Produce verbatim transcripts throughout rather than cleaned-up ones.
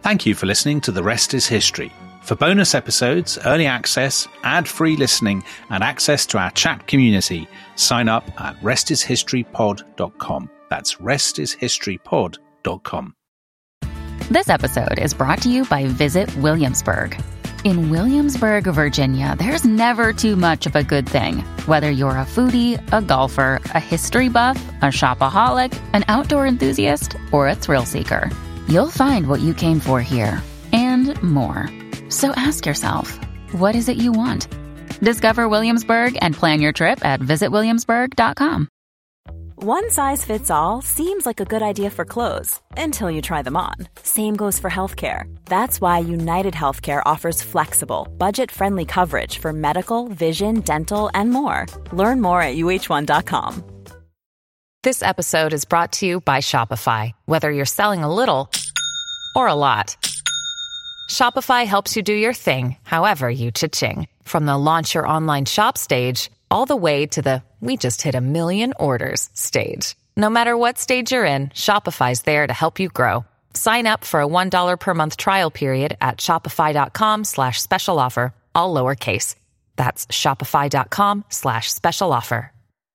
Thank you for listening to The Rest is History. For bonus episodes, early access, ad-free listening, and access to our chat community, sign up at rest is history pod dot com. That's rest is history pod dot com. This episode is brought to you by Visit Williamsburg. In Williamsburg, Virginia, there's never too much of a good thing. Whether you're a foodie, a golfer, a history buff, a shopaholic, an outdoor enthusiast, or a thrill seeker, you'll find what you came for here and more. So ask yourself, what is it you want? Discover Williamsburg and plan your trip at visit williamsburg dot com. One size fits all seems like a good idea for clothes until you try them on. Same goes for healthcare. That's why United Healthcare offers flexible, budget-friendly coverage for medical, vision, dental, and more. Learn more at u h one dot com. This episode is brought to you by Shopify. Whether you're selling a little or a lot, Shopify helps you do your thing, however you cha-ching. From the launch your online shop stage, all the way to the we just hit a million orders stage. No matter what stage you're in, Shopify's there to help you grow. Sign up for a one dollar per month trial period at shopify.com slash special offer, all lowercase. That's shopify.com slash special offer.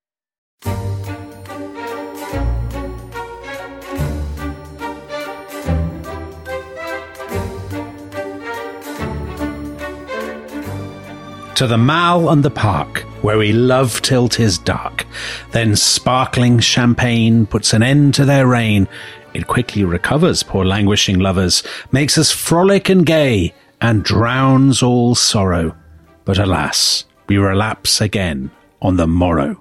To the Mall and the Park, where we love till 'tis dark. Then sparkling champagne puts an end to their reign. It quickly recovers poor languishing lovers, makes us frolic and gay, and drowns all sorrow. But alas, we relapse again on the morrow.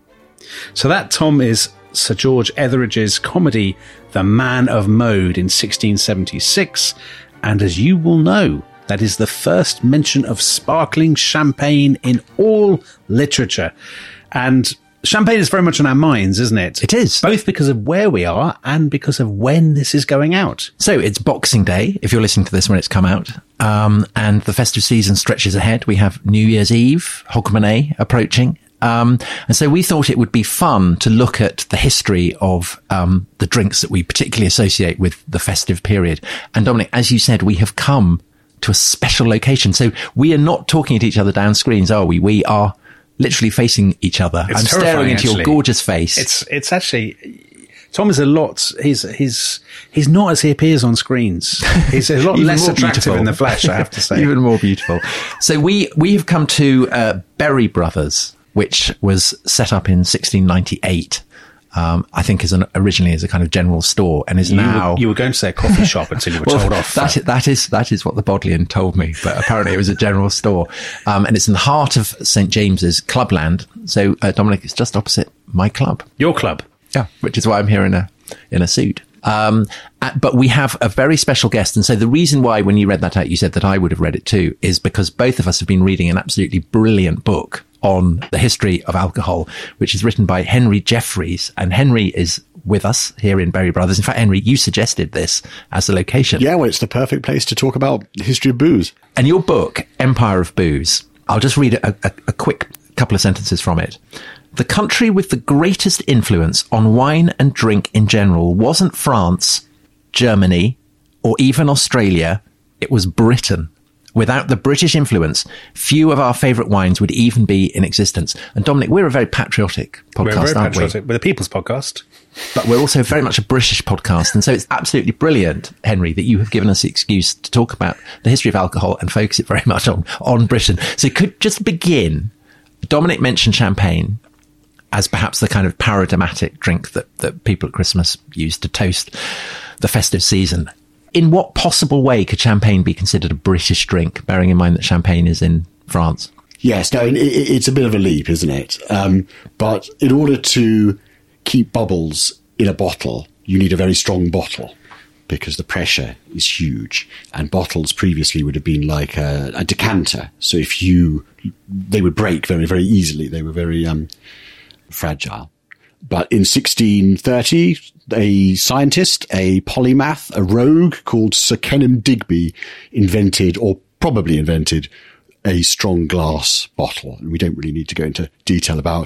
So that, Tom, is Sir George Etheridge's comedy The Man of Mode in sixteen seventy-six, and as you will know, that is the first mention of sparkling champagne in all literature. And champagne is very much on our minds, isn't it? It is. Both because of where we are and because of when this is going out. So it's Boxing Day, if you're listening to this when it's come out. Um, and the festive season stretches ahead. We have New Year's Eve, Hogmanay approaching. Um, and so we thought it would be fun to look at the history of um, the drinks that we particularly associate with the festive period. And Dominic, as you said, we have come to a special location. So we are not talking at each other down screens, are we? We are literally facing each other. It's I'm staring into actually. your gorgeous face. It's it's actually, Tom is a lot, he's he's he's not as he appears on screens. He's a lot less attractive beautiful. in the flesh, I have to say. Even more beautiful. So we, we have come to uh, Berry Brothers, which was set up in sixteen ninety-eight. Um, I think as an, originally as a kind of general store, and is you now... Were, you were going to say a coffee shop until you were well, told off. That, that is, that is what the Bodleian told me, but apparently it was a general store. Um, and it's in the heart of Saint James's Clubland. So, uh, Dominic, it's just opposite my club. Your club? Yeah, which is why I'm here in a, in a suit. Um, but we have a very special guest. And so the reason why, when you read that out, you said that I would have read it too, is because both of us have been reading an absolutely brilliant book on the history of alcohol, which is written by Henry Jeffries. And Henry is with us here in Berry Brothers. In fact, Henry, you suggested this as the location. Yeah, well, it's the perfect place to talk about the history of booze. And your book, Empire of Booze, I'll just read a, a, a quick couple of sentences from it. The country with the greatest influence on wine and drink in general wasn't France, Germany, or even Australia. It was Britain. Without the British influence, few of our favourite wines would even be in existence. And Dominic, we're a very patriotic podcast, we're very aren't patriotic. we? We're the People's Podcast. But we're also very much a British podcast. And so it's absolutely brilliant, Henry, that you have given us the excuse to talk about the history of alcohol and focus it very much on, on Britain. So could just begin, Dominic mentioned champagne as perhaps the kind of paradigmatic drink that, that people at Christmas use to toast the festive season. In what possible way could champagne be considered a British drink, bearing in mind that champagne is in France? Yes, no, it, it's a bit of a leap, isn't it? Um, but in order to keep bubbles in a bottle, you need a very strong bottle because the pressure is huge. And bottles previously would have been like a, a decanter. So if you, they would break very, very easily. They were very um, fragile. But in sixteen thirty, a scientist, a polymath, a rogue called Sir Kenelm Digby invented, or probably invented, a strong glass bottle. And we don't really need to go into detail about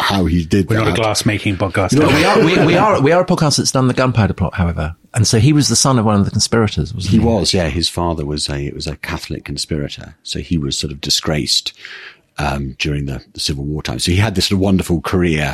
how he did We're that. not a glass-making podcast. No, we, are, we, we are we are a podcast that's done the Gunpowder Plot, however. And so he was the son of one of the conspirators, wasn't he? He was, yeah. His father was a it was a Catholic conspirator, so he was sort of disgraced um, during the, the Civil War time. So he had this sort of wonderful career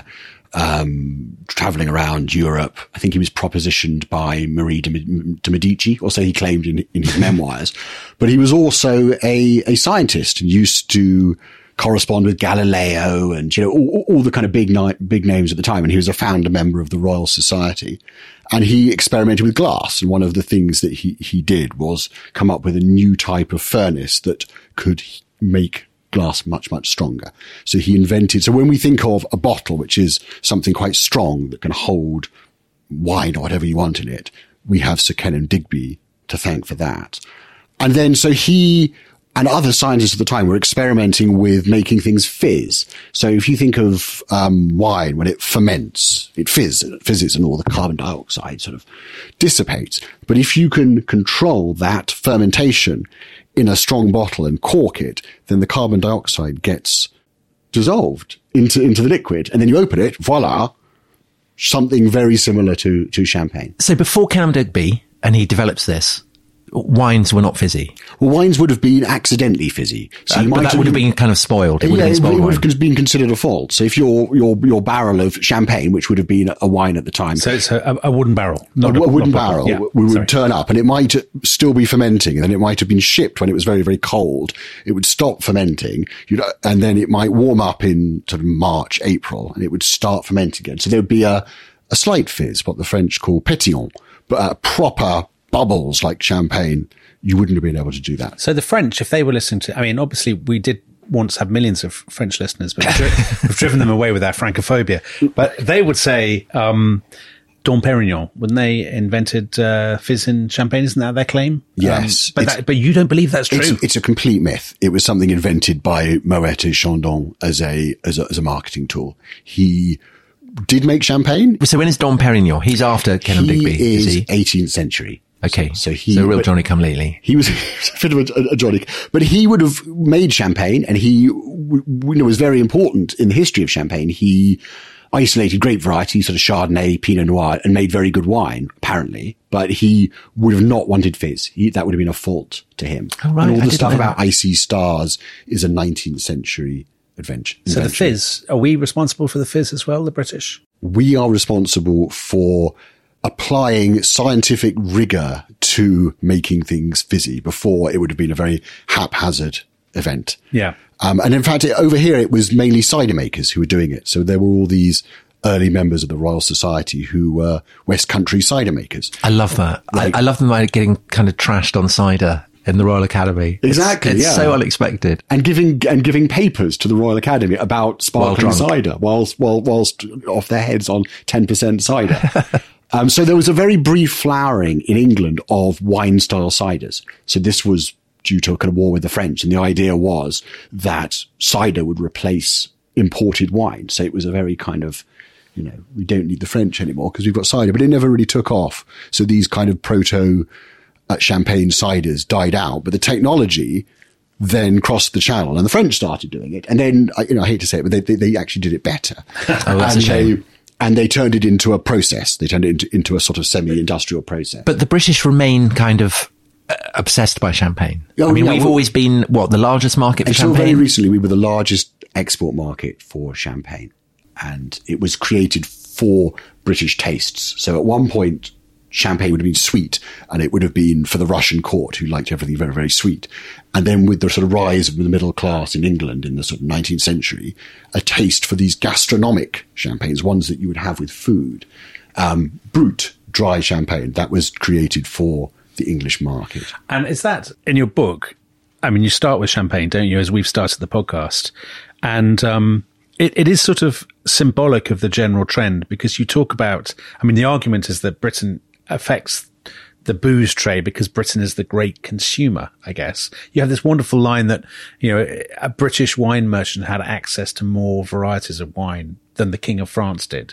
um, traveling around Europe. I think he was propositioned by Marie de, de Medici, or so he claimed in, in his memoirs. But he was also a, a scientist and used to correspond with Galileo and, you know, all, all the kind of big ni- big names at the time. And he was a founder member of the Royal Society. And he experimented with glass. And one of the things that he, he did was come up with a new type of furnace that could make glass much, much stronger. So he invented, so when we think of a bottle, which is something quite strong that can hold wine or whatever you want in it, we have Sir Kenelm Digby to thank for that. And then, so he and other scientists at the time were experimenting with making things fizz. So if you think of um, wine, when it ferments, it fizz, it fizzes and all the carbon dioxide sort of dissipates. But if you can control that fermentation in a strong bottle and cork it, then the carbon dioxide gets dissolved into, into the liquid. And then you open it, voila, something very similar to, to champagne. So before Kenelm Digby, and he develops this, wines were not fizzy. Well, wines would have been accidentally fizzy. So Uh, you but might that would have been kind of spoiled. It would yeah, have been spoiled it would wine. have been considered a fault. So if your your your barrel of champagne, which would have been a wine at the time, So it's a, a wooden barrel, a, not a wooden not barrel, Yeah, we would sorry. turn up, and it might still be fermenting, and then it might have been shipped when it was very very cold. It would stop fermenting, you'd, and then it might warm up in sort of March, April, and it would start fermenting again. So there would be a a slight fizz, what the French call pétillant, but uh, proper bubbles like champagne. You wouldn't have been able to do that. So the French, if they were listening to, I mean, obviously we did once have millions of French listeners, but we've, dri- we've driven them away with our Francophobia. But they would say, um, Dom Perignon, when they invented uh, fizz in champagne, isn't that their claim? Yes. Um, but, that, but you don't believe that's true? It's, it's a complete myth. It was something invented by Moet et Chandon as a, as a, as a marketing tool. He did make champagne. So when is Dom Perignon? He's after Kenelm He Digby, is is he? eighteenth century. Okay. So, so he, so real but Johnny come lately. He was a bit of a, a Johnny, but he would have made champagne, and he w- w- you know, was very important in the history of champagne. He isolated grape varieties, sort of Chardonnay, Pinot Noir, and made very good wine, apparently. But he would have not wanted fizz. He, that would have been a fault to him. Oh, right. And all I the didn't stuff know about that. icy stars is a nineteenth century adventure. So the invention. fizz, are we responsible for the fizz as well, the British? We are responsible for applying scientific rigor to making things fizzy. Before, it would have been a very haphazard event. Yeah. Um, and in fact, it, over here, it was mainly cider makers who were doing it. So there were all these early members of the Royal Society who were West Country cider makers. I love that. Like- I, I love them like getting kind of trashed on cider in the Royal Academy. Exactly, It's, it's yeah. so unexpected. And giving, and giving papers to the Royal Academy about sparkling drunk. cider whilst, while, whilst off their heads on ten percent cider. Um, so there was a very brief flowering in England of wine-style ciders. So this was due to a kind of war with the French, and the idea was that cider would replace imported wine. So it was a very kind of, you know, we don't need the French anymore because we've got cider, but it never really took off. So these kind of proto uh, champagne ciders died out, but the technology then crossed the channel, and the French started doing it. And then, I- you know, I hate to say it, but they, they, they actually did it better. Oh, that's and a shame. They, and they turned it into a process. They turned it into, into a sort of semi-industrial process. But the British remain kind of uh, obsessed by champagne. Oh, I mean, yeah, we've well- always been, what, the largest market for Until very champagne? recently, we were the largest export market for champagne, and it was created for British tastes. So at one point, champagne would have been sweet, and it would have been for the Russian court, who liked everything very, very sweet. And then with the sort of rise of the middle class in England in the sort of nineteenth century, a taste for these gastronomic champagnes, ones that you would have with food. Um, Brut, dry champagne, that was created for the English market. And is that in your book? I mean, you start with champagne, don't you, as we've started the podcast. And um, it, it is sort of symbolic of the general trend, because you talk about, I mean, the argument is that Britain affects the booze trade because Britain is the great consumer, I guess. You have this wonderful line that, you know, a British wine merchant had access to more varieties of wine than the King of France did.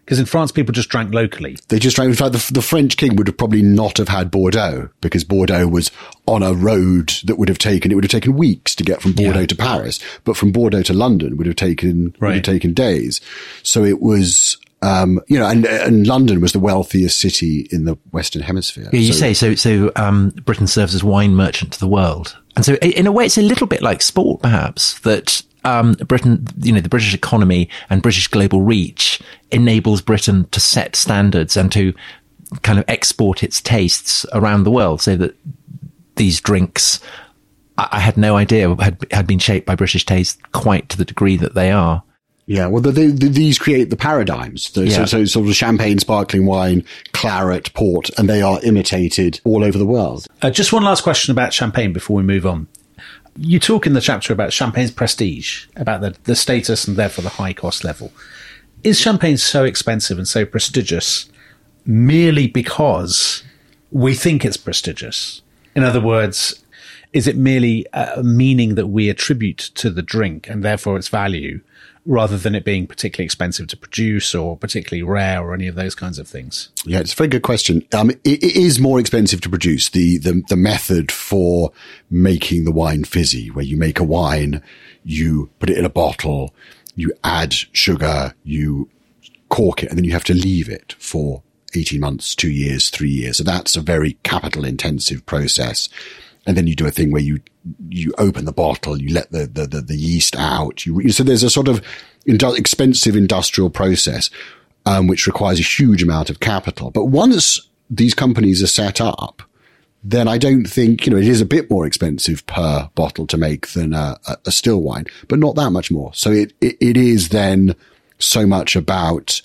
Because in France, people just drank locally. They just drank. In fact, the, the French king would have probably not have had Bordeaux, because Bordeaux was on a road that would have taken, it would have taken weeks to get from Bordeaux yeah. to Paris. But from Bordeaux to London would have taken, right. would have taken days. So it was, um, you know, and, and London was the wealthiest city in the Western Hemisphere. Yeah, you so, say, so, so, um, Britain serves as wine merchant to the world. And so in a way, it's a little bit like sport, perhaps, that, um, Britain, you know, the British economy and British global reach enables Britain to set standards and to kind of export its tastes around the world, so that these drinks, I, I had no idea, had, had been shaped by British taste quite to the degree that they are. Yeah, well, the, the, these create the paradigms. The, yeah. so, so sort of champagne, sparkling wine, claret, port, and they are imitated all over the world. Uh, just one last question about champagne before we move on. You talk in the chapter about champagne's prestige, about the, the status and therefore the high cost level. Is champagne so expensive and so prestigious merely because we think it's prestigious? In other words, is it merely a meaning that we attribute to the drink and therefore its value, rather than it being particularly expensive to produce or particularly rare or any of those kinds of things? Yeah, it's a very good question. Um, it, it is more expensive to produce. The, the, the method for making the wine fizzy, where you make a wine, you put it in a bottle, you add sugar, you cork it, and then you have to leave it for eighteen months, two years, three years. So that's a very capital intensive process. And then you do a thing where you, you open the bottle, you let the, the, the, the yeast out. You, so there's a sort of indu- expensive industrial process, um, which requires a huge amount of capital. But once these companies are set up, then I don't think, you know, it is a bit more expensive per bottle to make than a, a still wine, but not that much more. So it, it, it is then so much about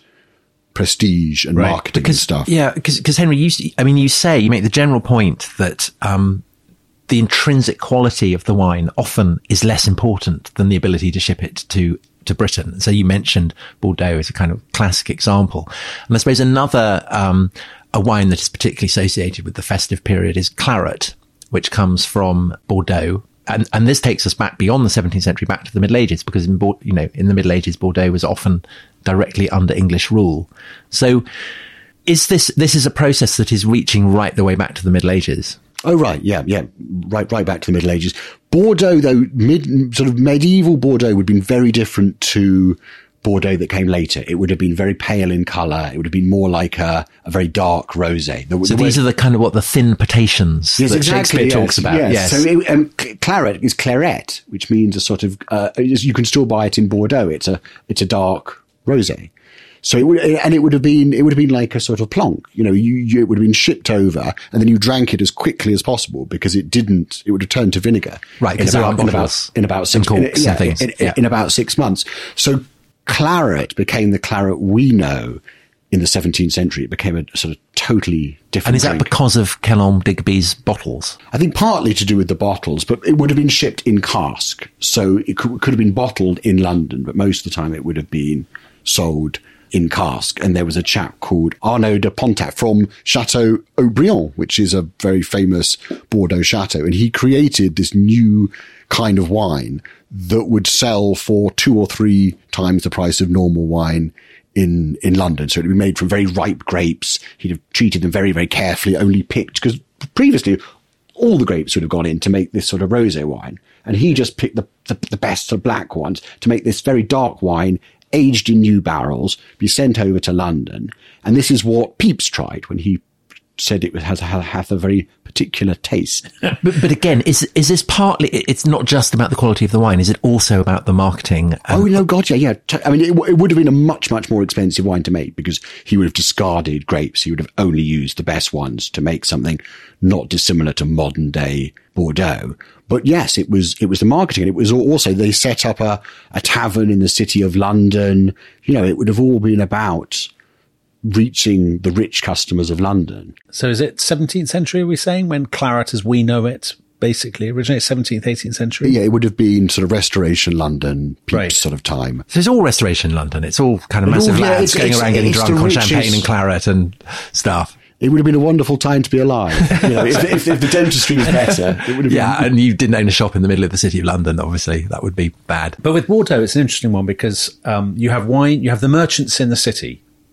prestige and right. marketing because, and stuff. Yeah, because, because Henry, you, I mean, you say, you make the general point that, um, the intrinsic quality of the wine often is less important than the ability to ship it to, to Britain. So you mentioned Bordeaux as a kind of classic example. And I suppose another, um, a wine that is particularly associated with the festive period is claret, which comes from Bordeaux. And, and this takes us back beyond the seventeenth century, back to the Middle Ages, because in, you know, in the Middle Ages, Bordeaux was often directly under English rule. So is this, this is a process that is reaching right the way back to the Middle Ages? Oh, right. Yeah. Yeah. Right, right back to the Middle Ages. Bordeaux, though, mid, sort of medieval Bordeaux would have been very different to Bordeaux that came later. It would have been very pale in colour. It would have been more like a, a very dark rosé. The, so the these way, are the kind of what the thin potations yes, that exactly, Shakespeare yes, talks about. Yes. yes. So it, um, claret is claret, which means a sort of, uh, you can still buy it in Bordeaux. It's a, it's a dark rosé. So it would, and it would have been, it would have been like a sort of plonk, you know, you, you, it would have been shipped over and then you drank it as quickly as possible because it didn't, it would have turned to vinegar. Right. In about, in about, in about six, and in, yeah, and things. In, yeah. in about six months. So claret became the claret we know in the seventeenth century. It became a sort of totally different And is drink. that because of Kellogg Digby's bottles? I think partly to do with the bottles, but it would have been shipped in cask. So it could, could have been bottled in London, but most of the time it would have been sold in cask. And there was a chap called Arnaud de Pontac from Chateau Aubryon, which is a very famous Bordeaux chateau. And he created this new kind of wine that would sell for two or three times the price of normal wine in, in London. So it would be made from very ripe grapes. He'd have treated them very, very carefully, only picked, because previously all the grapes would have gone in to make this sort of rosé wine. And he just picked the, the, the best sort of black ones to make this very dark wine, aged in new barrels, be sent over to London. And this is what Pepys tried when he said it has, has a very particular taste. but, but again, is is this partly, it's not just about the quality of the wine, is it also about the marketing? Um, oh, no, God, yeah, yeah. I mean, it, it would have been a much, much more expensive wine to make because he would have discarded grapes. He would have only used the best ones to make something not dissimilar to modern day Bordeaux. But yes, it was, it was the marketing. It was also, they set up a, a tavern in the city of London. You know, it would have all been about reaching the rich customers of London. So is it seventeenth century, are we saying, when claret as we know it basically originated? seventeenth, eighteenth century? Yeah, it would have been sort of Restoration London, Pepys right. sort of time. So it's all Restoration London. It's all kind of massive all, yeah, lads going around getting drunk on champagne and claret and stuff. It would have been a wonderful time to be alive. You know, if, if, if the dentistry was better, it would have been. Yeah, and you didn't own a shop in the middle of the city of London, obviously. That would be bad. But with Bordeaux, it's an interesting one because um, you have wine, you have the merchants in the city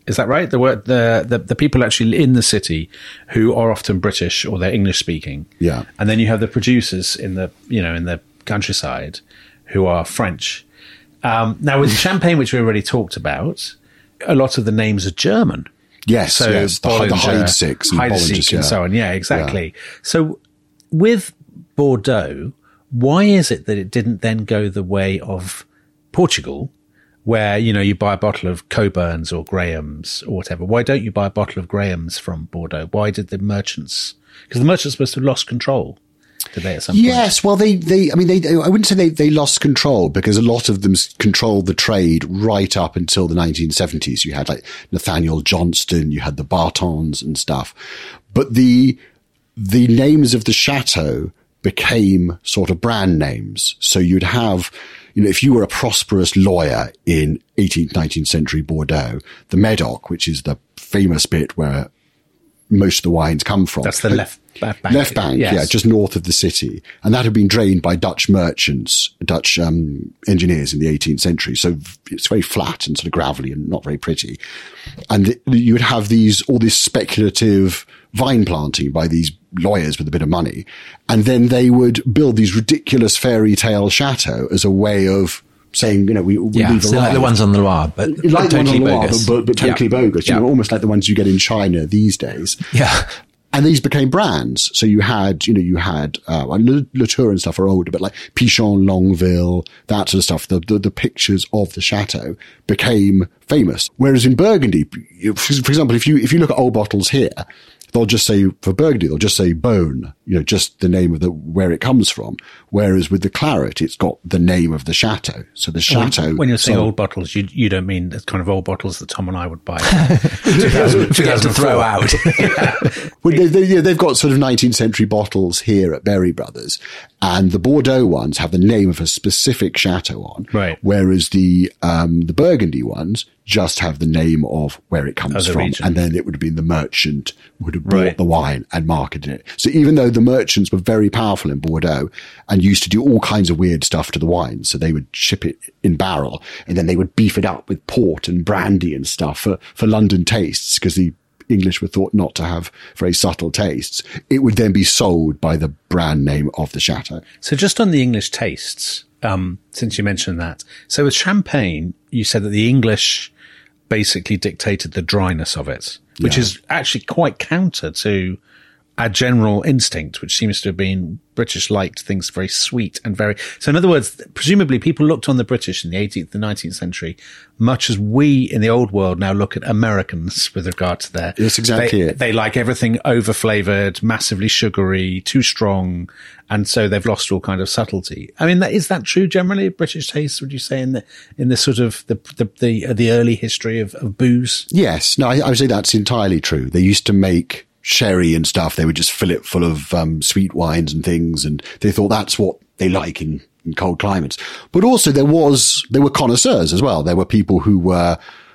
Is that right? The, word, the the the people actually in the city who are often British or they're English speaking. Yeah. And then you have the producers in the you know in the countryside who are French. Um, now with Champagne, which we already talked about, a lot of the names are German. Yes, so yes. The, Bollinger, the Heidsieck and Heidsieck Bollingers, and yeah. so on. Yeah, exactly. Yeah. So with Bordeaux, why is it that it didn't then go the way of Portugal, where, you know, you buy a bottle of Coburn's or Graham's or whatever? Why don't you buy a bottle of Graham's from Bordeaux? Why did the merchants? Because the merchants must have lost control, did they, at some point? Yes, well, they, they, I mean, they, I wouldn't say they, they lost control, because a lot of them controlled the trade right up until the nineteen seventies. You had like Nathaniel Johnston, you had the Bartons and stuff. But the, the names of the chateau became sort of brand names. So you'd have, you know, if you were a prosperous lawyer in eighteenth, nineteenth century Bordeaux, the Medoc, which is the famous bit where most of the wines come from. That's the left, left bank. Left bank, yes. Yeah, just north of the city. And that had been drained by Dutch merchants, Dutch um, engineers in the eighteenth century. So it's very flat and sort of gravelly and not very pretty. And th- you would have these, all this speculative vine planting by these lawyers with a bit of money. And then they would build these ridiculous fairy tale chateaux as a way of saying, you know, we, we yeah, so like the ones on the Loire, but like totally the Loire, bogus. But, but, but totally yeah. bogus. You yeah. know, almost like the ones you get in China these days. Yeah. And these became brands. So you had, you know, you had, uh, Le, Le Tour and stuff are older, but like Pichon, Longueville, that sort of stuff, the, the, the pictures of the chateau became famous. Whereas in Burgundy, for example, if you, if you look at old bottles here, they'll just say, for Burgundy, they'll just say Beaune, you know, just the name of the, where it comes from. Whereas with the claret, it's got the name of the chateau. So the chateau. When, when you're saying so, old bottles, you you don't mean the kind of old bottles that Tom and I would buy. Forget to throw out. yeah. Well, they, they, yeah, they've got sort of nineteenth century bottles here at Berry Brothers. And the Bordeaux ones have the name of a specific chateau on. Right. Whereas the, um, the Burgundy ones just have the name of where it comes the from. region. And then it would have been the merchant would have bought Right. the wine and marketed it. So even though the merchants were very powerful in Bordeaux and used to do all kinds of weird stuff to the wine, so they would ship it in barrel and then they would beef it up with port and brandy and stuff for, for London tastes, because the English were thought not to have very subtle tastes. It would then be sold by the brand name of the chateau. So just on the English tastes, um, since you mentioned that. So with Champagne, you said that the English basically dictated the dryness of it, which Yeah. is actually quite counter to our general instinct, which seems to have been British liked things very sweet and very, so in other words, presumably people looked on the British in the eighteenth and nineteenth century, much as we in the old world now look at Americans with regard to their, That's exactly they, it. They like everything over flavored, massively sugary, too strong. And so they've lost all kind of subtlety. I mean, that, is that true generally of British tastes, would you say, in the, in the sort of the, the, the, uh, the early history of, of booze? Yes. No, I, I would say that's entirely true. They used to make sherry and stuff. They would just fill it full of um, sweet wines and things. And they thought that's what they like in, in cold climates. But also there was, there were connoisseurs as well. There were people who were,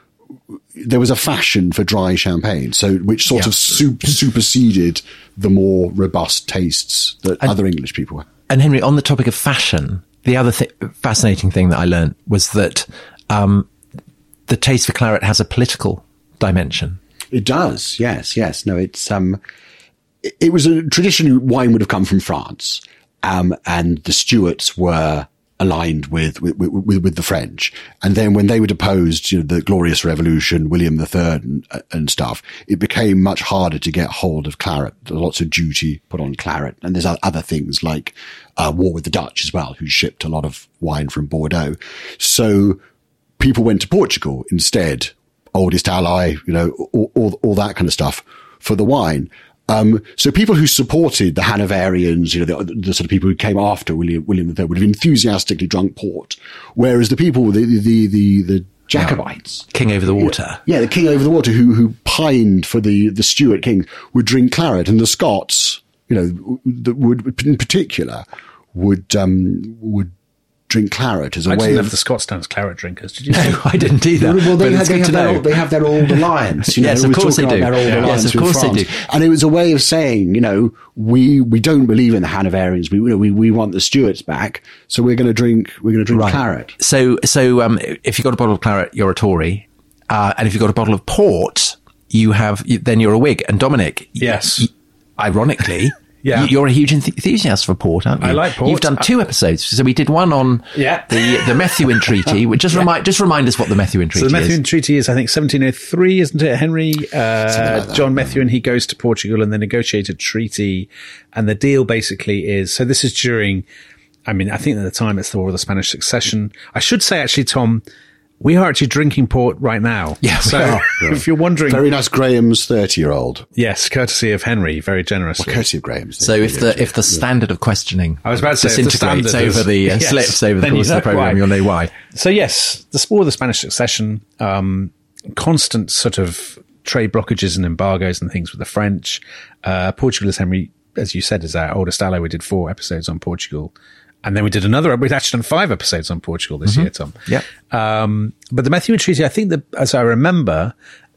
there was a fashion for dry champagne. So, which sort Yeah. of super, superseded the more robust tastes that And- other English people were. And Henry, on the topic of fashion, the other th- fascinating thing that I learned was that um, the taste for claret has a political dimension. It does, yes, yes. No, it's um, it, it was a tradition. Wine would have come from France, um, and the Stuarts were aligned with with, with with the French. And then when they were deposed, you know, the Glorious Revolution, William the Third, and, and stuff, it became much harder to get hold of claret. There's lots of duty put on claret, and there's other things like uh, war with the Dutch as well, who shipped a lot of wine from Bordeaux. So people went to Portugal instead. Oldest ally, you know, all, all, all that kind of stuff for the wine. Um, so people who supported the Hanoverians, you know, the, the sort of people who came after William, William the Third would have enthusiastically drunk port. Whereas the people, the, the, the, the Jacobites. King over the water. Yeah, the king over the water who, who pined for the, the Stuart king would drink claret, and the Scots, you know, that would, in particular, would, um, would drink claret as a I way didn't of have the Scots down as claret drinkers, did you? No, I didn't either. Well, they, but have, it's they, good have to their, know. old- they have their old alliance. You know, Yes, we of were course talking they about do. Their old Yeah. alliance Yes, of with course they France. do. And it was a way of saying, you know, we we don't believe in the Hanoverians. We you know, we we want the Stuarts back, so we're going to drink we're going to drink Right. claret. So, so um, if you've got a bottle of claret, you're a Tory. Uh, and if you've got a bottle of port, you have, you, then you're a Whig. And Dominic, Yes. y- y- ironically, Yeah. y- you're a huge enth- enthusiast for port, aren't you? I like port. You've done two episodes. So we did one on Yeah. the, the Methuen Treaty, which just remind, just remind us what the Methuen Treaty So the Methuen is. Treaty is, I think, seventeen oh three, isn't it, Henry? Uh, like that. John Methuen, he goes to Portugal and they negotiate a treaty. And the deal basically is, so this is during, I mean, I think at the time it's the War of the Spanish Succession. I should say, actually, Tom, we are actually drinking port right now. Yeah, we so are. if you're wondering, Very nice Graham's thirty-year-old. yes, courtesy of Henry, very generously. Courtesy of Graham's. So if the if the standard of questioning I was about to say, if the disintegrates standard is- over the uh, yes, slips over the then you course of know the program, why. you'll know why. So yes, the War of the Spanish Succession, um, constant sort of trade blockages and embargoes and things with the French. Uh, Portugal, as Henry, as you said, is our oldest ally. We did four episodes on Portugal. And then we did another, we'd actually done five episodes on Portugal this year, Tom. Yeah. Um, but the Methuen Treaty, I think that, as I remember,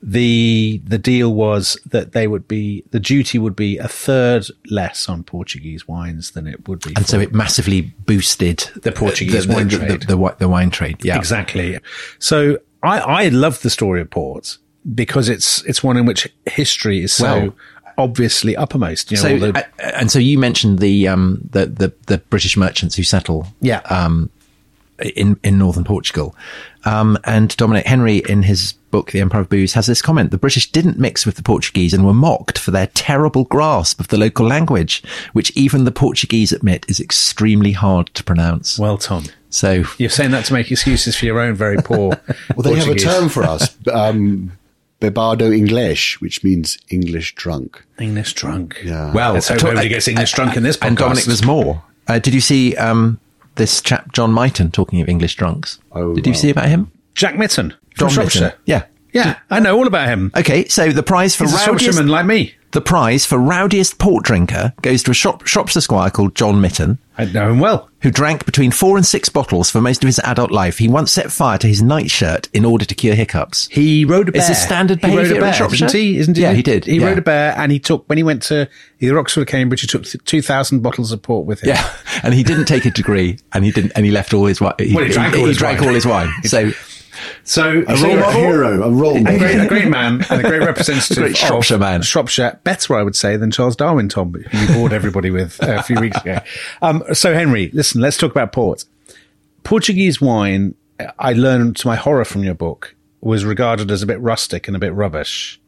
the, the deal was that they would be, the duty would be a third less on Portuguese wines than it would be. And for- so it massively boosted The Portuguese the, the, wine the, trade. The, the, wi- the wine trade. Yeah. Exactly. So I, I love the story of port because it's, it's one in which history is so Well- obviously uppermost. You know, So, all the, uh, and so you mentioned the, um, the, the, the British merchants who settle, Yeah. um, in, in northern Portugal. Um, and Dominic Henry, in his book, The Empire of Booze, has this comment: the British didn't mix with the Portuguese and were mocked for their terrible grasp of the local language, which even the Portuguese admit is extremely hard to pronounce. well, Tom, So, you're saying that to make excuses for your own very poor Well, they Portuguese. have a term for us, um, Bebado English, which means English drunk. English drunk. Yeah. well, Let's hope to- nobody gets English drunk in this podcast. and Dominic, there's more. Uh, did you see, um, this chap, John Myton, talking of English drunks? Oh, did you wow. see about him? Jack Mitten from John Shropshire. Myton. Yeah. Yeah, I know all about him. Okay, so the prize for He's a rowdiest, Shropshireman like me. the prize for rowdiest port drinker goes to a Shrop, Shropshire squire called John Mitten, I know him well. who drank between four and six bottles for most of his adult life. He once set fire to his nightshirt in order to cure hiccups. He rode a bear. Is this standard He rode behaviour a in bear, Shropshire? isn't he? Isn't he? Yeah, he did, He yeah. rode a bear, and he took when he went to either Oxford or Cambridge. He took two thousand bottles of port with him. Yeah, and he didn't take a degree, and he didn't, and he left all his wine. He, Well, he drank all his drank wine. all his wine. So, So A so role you're model? hero, a role a model. great, a great man and a great representative A great of Shropshire man. Shropshire, better, I would say, than Charles Darwin, Tom, who you bored everybody with uh, a few weeks ago. Um, so, Henry, listen, let's talk about port. Portuguese wine, I learned to my horror from your book, was regarded as a bit rustic and a bit rubbish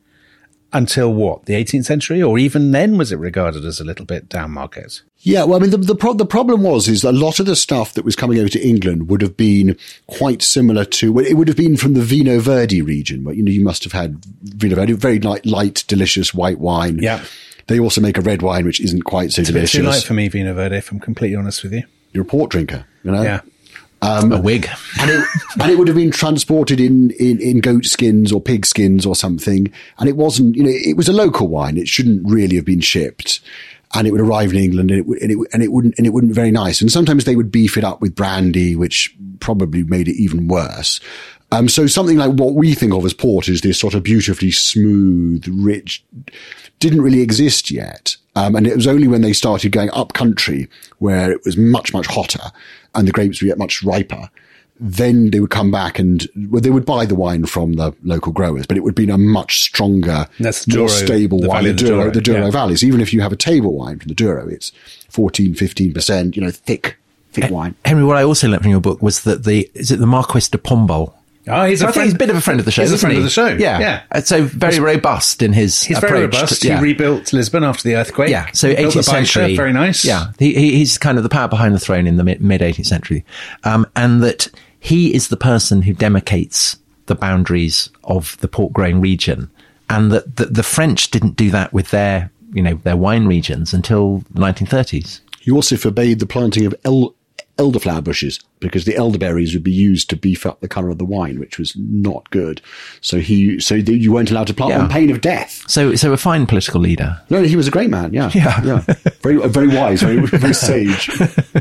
until what, the eighteenth century? Or even then was it regarded as a little bit down market? Yeah, well, I mean, the the, pro- the problem was is a lot of the stuff that was coming over to England would have been quite similar to, well, it would have been from the Vino Verde region, but you know, you must have had Vino Verde, very light, light, delicious white wine. Yeah. They also make a red wine which isn't quite so It's a bit delicious. too light for me, Vino Verde, if I'm completely honest with you. You're a port drinker, you know. Yeah. Um, a wig. and it, and it would have been transported in, in, in goat skins or pig skins or something. And it wasn't, you know, it was a local wine. It shouldn't really have been shipped. And it would arrive in England and it, would- and it, and it wouldn't, and it wouldn't very nice. And sometimes they would beef it up with brandy, which probably made it even worse. Um, so something like what we think of as port is this sort of beautifully smooth, rich, didn't really exist yet. Um, and it was only when they started going up country where it was much, much hotter and the grapes would get much riper. Then they would come back and well, they would buy the wine from the local growers, but it would be a much stronger, That's the more Douro, stable the wine. Valley The of the Douro, Douro, the Douro yeah. Valley. So even if you have a table wine from the Douro, it's fourteen, fifteen percent, you know, thick, thick wine. Henry, what I also learnt from your book was that the, is it the Marquis de Pombal? Oh, he's So a I think friend- he's a bit of a friend of the show, He's a isn't friend he? of the show. Yeah. Yeah. Uh, So very robust in his He's approach. very robust. to- yeah. He rebuilt Lisbon after the earthquake. Yeah, so He built eighteenth the Baixa, century. very nice. Yeah, he, he, he's kind of the power behind the throne in the mid eighteenth century. Um, and that he is the person who demarcates the boundaries of the port growing region. And that the, the French didn't do that with their, you know, their wine regions until the nineteen thirties. He also forbade the planting of el- elderflower bushes because the elderberries would be used to beef up the colour of the wine, which was not good. So he, so that you weren't allowed to plant Yeah. on pain of death. So, so a fine political leader. No, he was a great man. Yeah, Yeah. yeah, very, very wise, very, very sage.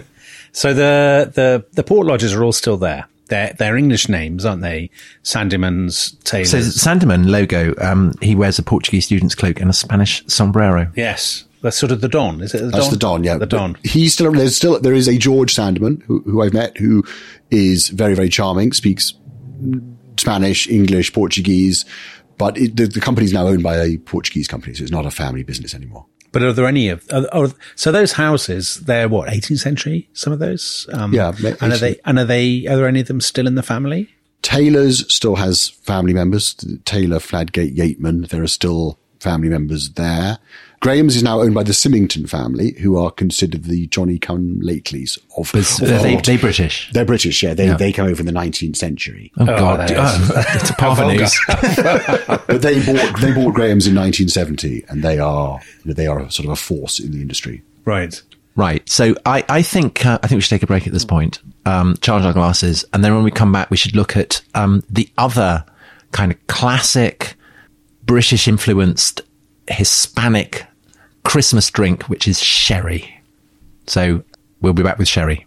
So the, the, the port lodges are all still there. They're, they're English names, aren't they? Sandymans, Taylors. So Sandeman logo, um, he wears a Portuguese student's cloak and a Spanish sombrero. yes. That's sort of the Don. Is it the That's Don? the Don, yeah. The Don. But he's still, there's still, there is a George Sandeman who, who I've met who is very, very charming, speaks Spanish, English, Portuguese, but it, the, the company is now owned by a Portuguese company, so it's not a family business anymore. But are there any of, are, are, so those houses, they're what, eighteenth century, some of those? Um, yeah. And are they, and are they, are there any of them still in the family? Taylor's still has family members. Taylor, Fladgate, Yateman, there are still family members there. Graham's is now owned by the Symington family, who are considered the Johnny come latelys of. But of are they, they British? They're British, yeah. They Yeah. they came over in the nineteenth century. Oh, God, oh, it's a parvenu. But they bought they bought Graham's in nineteen seventy, and they are you know, they are sort of a force in the industry. Right. Right. So I, I think uh, I think we should take a break at this point, um, charge our glasses, and then when we come back, we should look at um, the other kind of classic British influenced Hispanic Christmas drink, which is sherry. So we'll be back with sherry.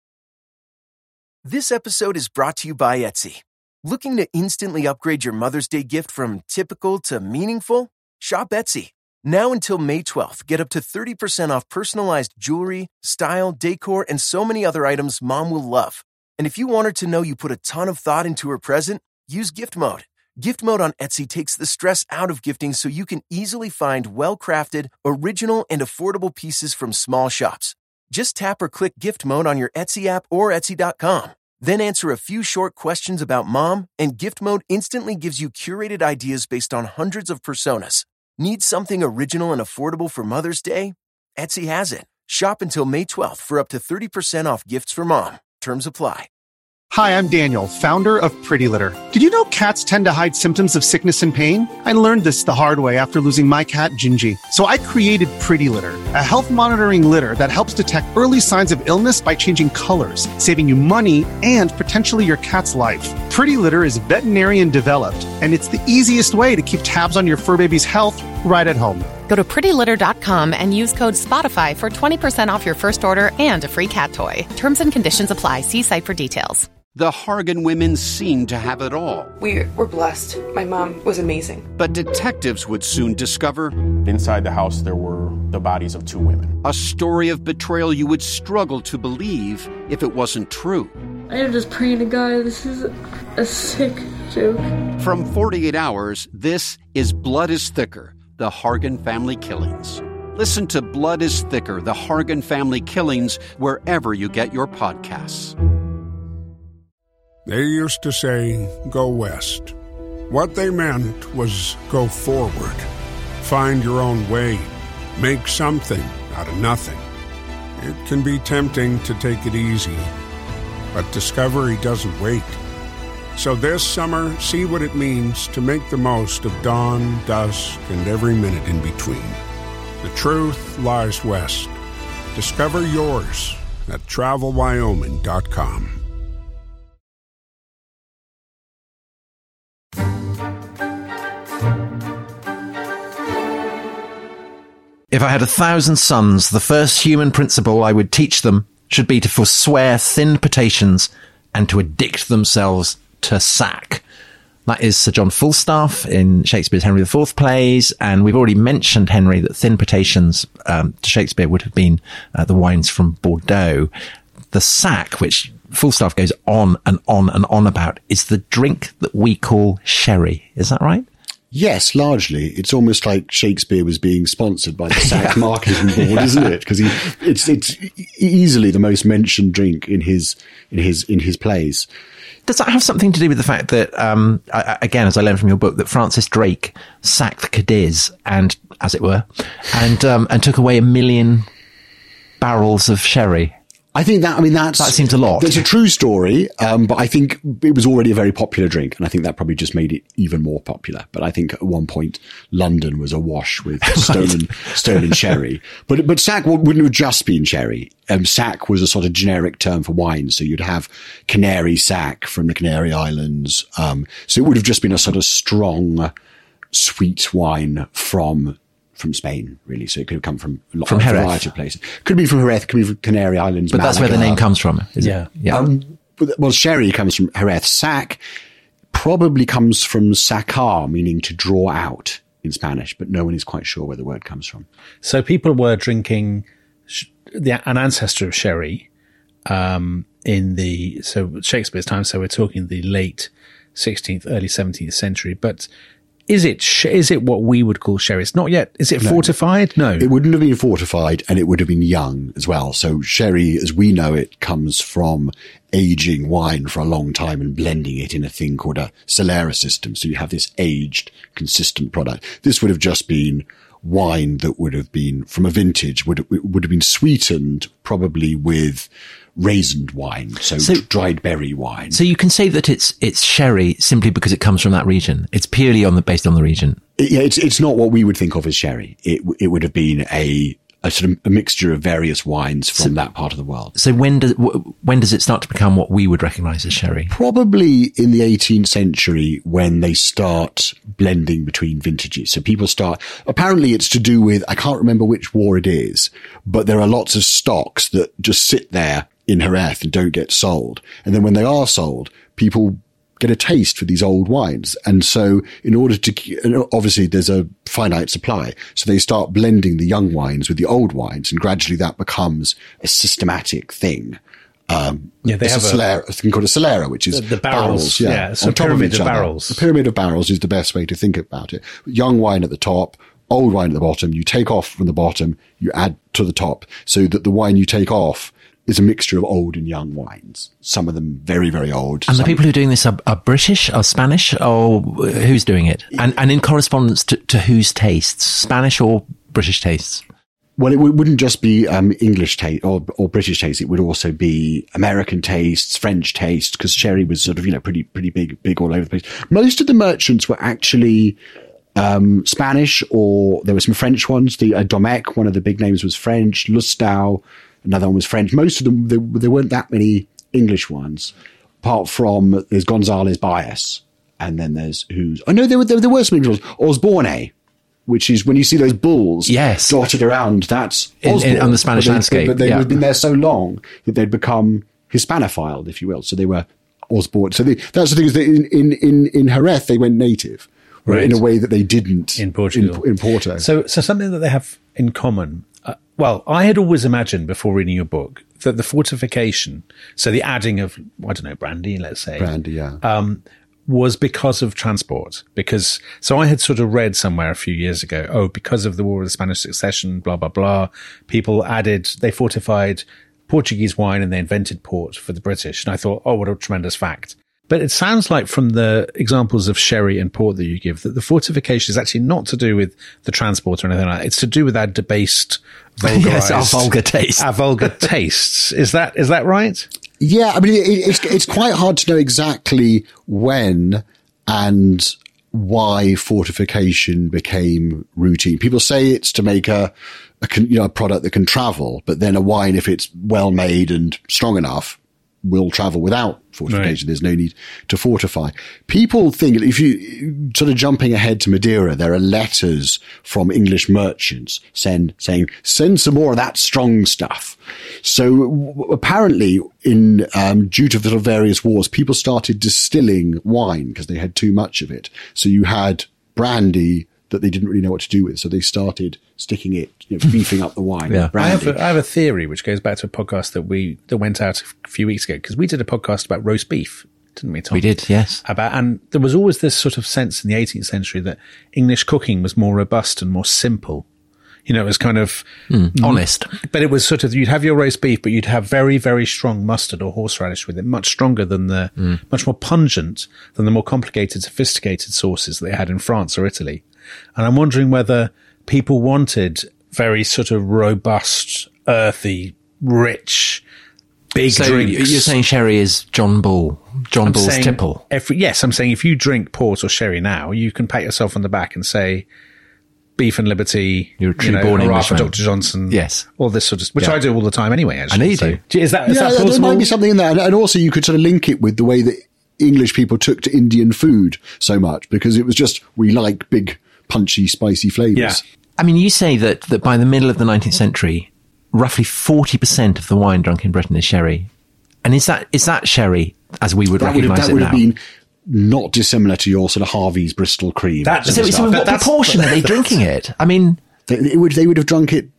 This episode is brought to you by Etsy. Looking to instantly upgrade your Mother's Day gift from typical to meaningful? Shop Etsy. Now until May twelfth, get up to thirty percent off personalized jewelry, style, decor, and so many other items Mom will love. And if you want her to know you put a ton of thought into her present, use Gift Mode. Gift Mode on Etsy takes the stress out of gifting so you can easily find well-crafted, original, and affordable pieces from small shops. Just tap or click Gift Mode on your Etsy app or Etsy dot com. Then answer a few short questions about Mom, and Gift Mode instantly gives you curated ideas based on hundreds of personas. Need something original and affordable for Mother's Day? Etsy has it. Shop until May twelfth for up to thirty percent off gifts for Mom. Terms apply. Hi, I'm Daniel, founder of Pretty Litter. Did you know cats tend to hide symptoms of sickness and pain? I learned this the hard way after losing my cat, Gingy. So I created Pretty Litter, a health monitoring litter that helps detect early signs of illness by changing colors, saving you money and potentially your cat's life. Pretty Litter is veterinarian developed, and it's the easiest way to keep tabs on your fur baby's health right at home. Go to pretty litter dot com and use code SPOTIFY for twenty percent off your first order and a free cat toy. Terms and conditions apply. See site for details. The Hargan women seemed to have it all. We were blessed. My mom was amazing. But detectives would soon discover inside the house there were the bodies of two women. A story of betrayal you would struggle to believe if it wasn't true. I am just praying to God, this is a sick joke. From forty-eight hours, this is Blood is Thicker, the Hargan family killings. Listen to Blood is Thicker, the Hargan family killings, wherever you get your podcasts. They used to say, go west. What they meant was go forward. Find your own way. Make something out of nothing. It can be tempting to take it easy, but discovery doesn't wait. So this summer, see what it means to make the most of dawn, dusk, and every minute in between. The truth lies west. Discover yours at travel wyoming dot com. If I had a thousand sons, the first human principle I would teach them should be to forswear thin potations and to addict themselves to sack. That is Sir John Falstaff in Shakespeare's Henry the Fourth plays, and we've already mentioned, Henry, that thin potations um, to Shakespeare would have been uh, the wines from Bordeaux. The sack, which Falstaff goes on and on and on about, is the drink that we call sherry. Is that right? Yes, largely. It's almost like Shakespeare was being sponsored by the Sack yeah. marketing board, yeah. isn't it? Because he, it's it's easily the most mentioned drink in his in his in his plays. Does that have something to do with the fact that, um, I, again, as I learned from your book, that Francis Drake sacked Cadiz and, as it were, and um, and took away a million barrels of sherry? I think that, I mean, that's... That seems a lot. It's a true story, um, but I think it was already a very popular drink, and I think that probably just made it even more popular. But I think at one point, London was awash with stolen stolen sherry. But but sack wouldn't have just been sherry. Um, sack was a sort of generic term for wine, so you'd have Canary sack from the Canary Islands. Um, so it would have just been a sort of strong, sweet wine from... from Spain, really. So it could have come from a lot from of Jerez. variety of places. Could be from Jerez, could be from Canary Islands. But Malaga. That's where the name comes from, is yeah. it? Yeah. Um, well, sherry comes from Jerez. Sack probably comes from sacar, meaning to draw out in Spanish, but no one is quite sure where the word comes from. So people were drinking sh- the, an ancestor of sherry um, in the, so Shakespeare's time, so we're talking the late sixteenth, early seventeenth century. But is it sh- is it what we would call sherry? It's not yet. Is it No. fortified? No. It wouldn't have been fortified, and it would have been young as well. So sherry, as we know it, comes from aging wine for a long time and blending it in a thing called a Solera system. So you have this aged, consistent product. This would have just been wine that would have been from a vintage, would would have been sweetened probably with raisined wine, so, So- dried berry wine. So you can say that it's it's sherry simply because it comes from that region. It's purely on the based on the region. It- yeah, it's it's not what we would think of as sherry. It it would have been a a sort of a mixture of various wines from So- that part of the world. So when does w- when does it start to become what we would recognise as sherry? Probably in the eighteenth century when they start blending between vintages. So people start, apparently it's to do with, I can't remember which war it is, but there are lots of stocks that just sit there in Jerez and don't get sold. And then when they are sold, people get a taste for these old wines. And so in order to, and obviously there's a finite supply. So they start blending the young wines with the old wines, and gradually that becomes a systematic thing. Um, Yeah, they it's have a, a- Solera, a thing called a Solera, which is The- the barrels, yeah, it's a on top pyramid each of other. barrels. A pyramid of barrels is the best way to think about it. Young wine at the top, old wine at the bottom. You take off from the bottom, you add to the top, so that the wine you take off is a mixture of old and young wines. Some of them very, very old. And the some- people who are doing this are, are British or Spanish, or who's doing it? And and in correspondence to, to whose tastes? Spanish or British tastes? Well, it w- wouldn't just be um, English taste or, or British taste. It would also be American tastes, French tastes, because sherry was sort of, you know, pretty, pretty big, big all over the place. Most of the merchants were actually um, Spanish, or there were some French ones. The uh, Domecq, one of the big names, was French. Lustau, another one was French. Most of them, there, there weren't that many English ones, apart from there's Gonzalez Bias, and then there's who's, oh no, there were, there, there were some English ones. Osborne, which is when you see those bulls Yes. dotted around, that's In- in- Osborne. on the Spanish But they- landscape, But they yeah. had been there so long that they'd become Hispanophiled, if you will. So they were Osborne. So they, that's the thing, is that in, in, in, in Jerez, they went native. Right. In a way that they didn't in Portugal. In, in Porto. So, so something that they have in common. Uh, well, I had always imagined before reading your book that the fortification, so the adding of, I don't know, brandy, let's say, Brandy, yeah. um, was because of transport. Because, so I had sort of read somewhere a few years ago, oh, because of the War of the Spanish Succession, blah, blah, blah, people added, they fortified Portuguese wine and they invented port for the British. And I thought, oh, what a tremendous fact. But it sounds like from the examples of sherry and port that you give that the fortification is actually not to do with the transport or anything like that. It's to do with our debased, vulgarized, Yes, our vulgar taste. Our vulgar tastes. Is that is that right? Yeah, I mean, it, it's it's quite hard to know exactly when and why fortification became routine. People say it's to make a, a con, you know, a product that can travel, but then a wine, if it's well made and strong enough, will travel without fortification. Right. There's no need to fortify. People think, if you sort of jumping ahead to Madeira, there are letters from English merchants send, saying, send some more of that strong stuff. So w- apparently in, um, due to the various wars, people started distilling wine because they had too much of it. So you had brandy that they didn't really know what to do with. So they started sticking it, you know, beefing up the wine. Yeah. With brandy. I have, a, I have a theory which goes back to a podcast that we that went out a few weeks ago, because we did a podcast about roast beef, didn't we, Tom? We did, yes. About, and there was always this sort of sense in the eighteenth century that English cooking was more robust and more simple. You know, it was kind of Mm, honest. But it was sort of, you'd have your roast beef, but you'd have very, very strong mustard or horseradish with it, much stronger than the, Mm. much more pungent than the more complicated, sophisticated sauces they had in France or Italy. And I'm wondering whether people wanted very sort of robust, earthy, rich, big So drinks. you're saying sherry is John Bull, John I'm Bull's saying tipple. Every, yes, I'm saying if you drink port or sherry now, you can pat yourself on the back and say, Beef and Liberty, You're a true you know, born hurrah Englishman. for Doctor Johnson. Yes. All this sort of, which Yeah. I do all the time anyway, actually. I know you So- do. Is that, is yeah, that there possible? might be something in there. And, and also you could sort of link it with the way that English people took to Indian food so much, because it was just, we like big, punchy, spicy flavors. Yeah. I mean, you say that, that by the middle of the nineteenth century, roughly forty percent of the wine drunk in Britain is sherry. And is that is that sherry as we would That would have, recognise that it would now? have been not dissimilar to your sort of Harvey's Bristol cream. That- so, so That- what that's- proportion are they drinking it? I mean, They, it would, they would have drunk it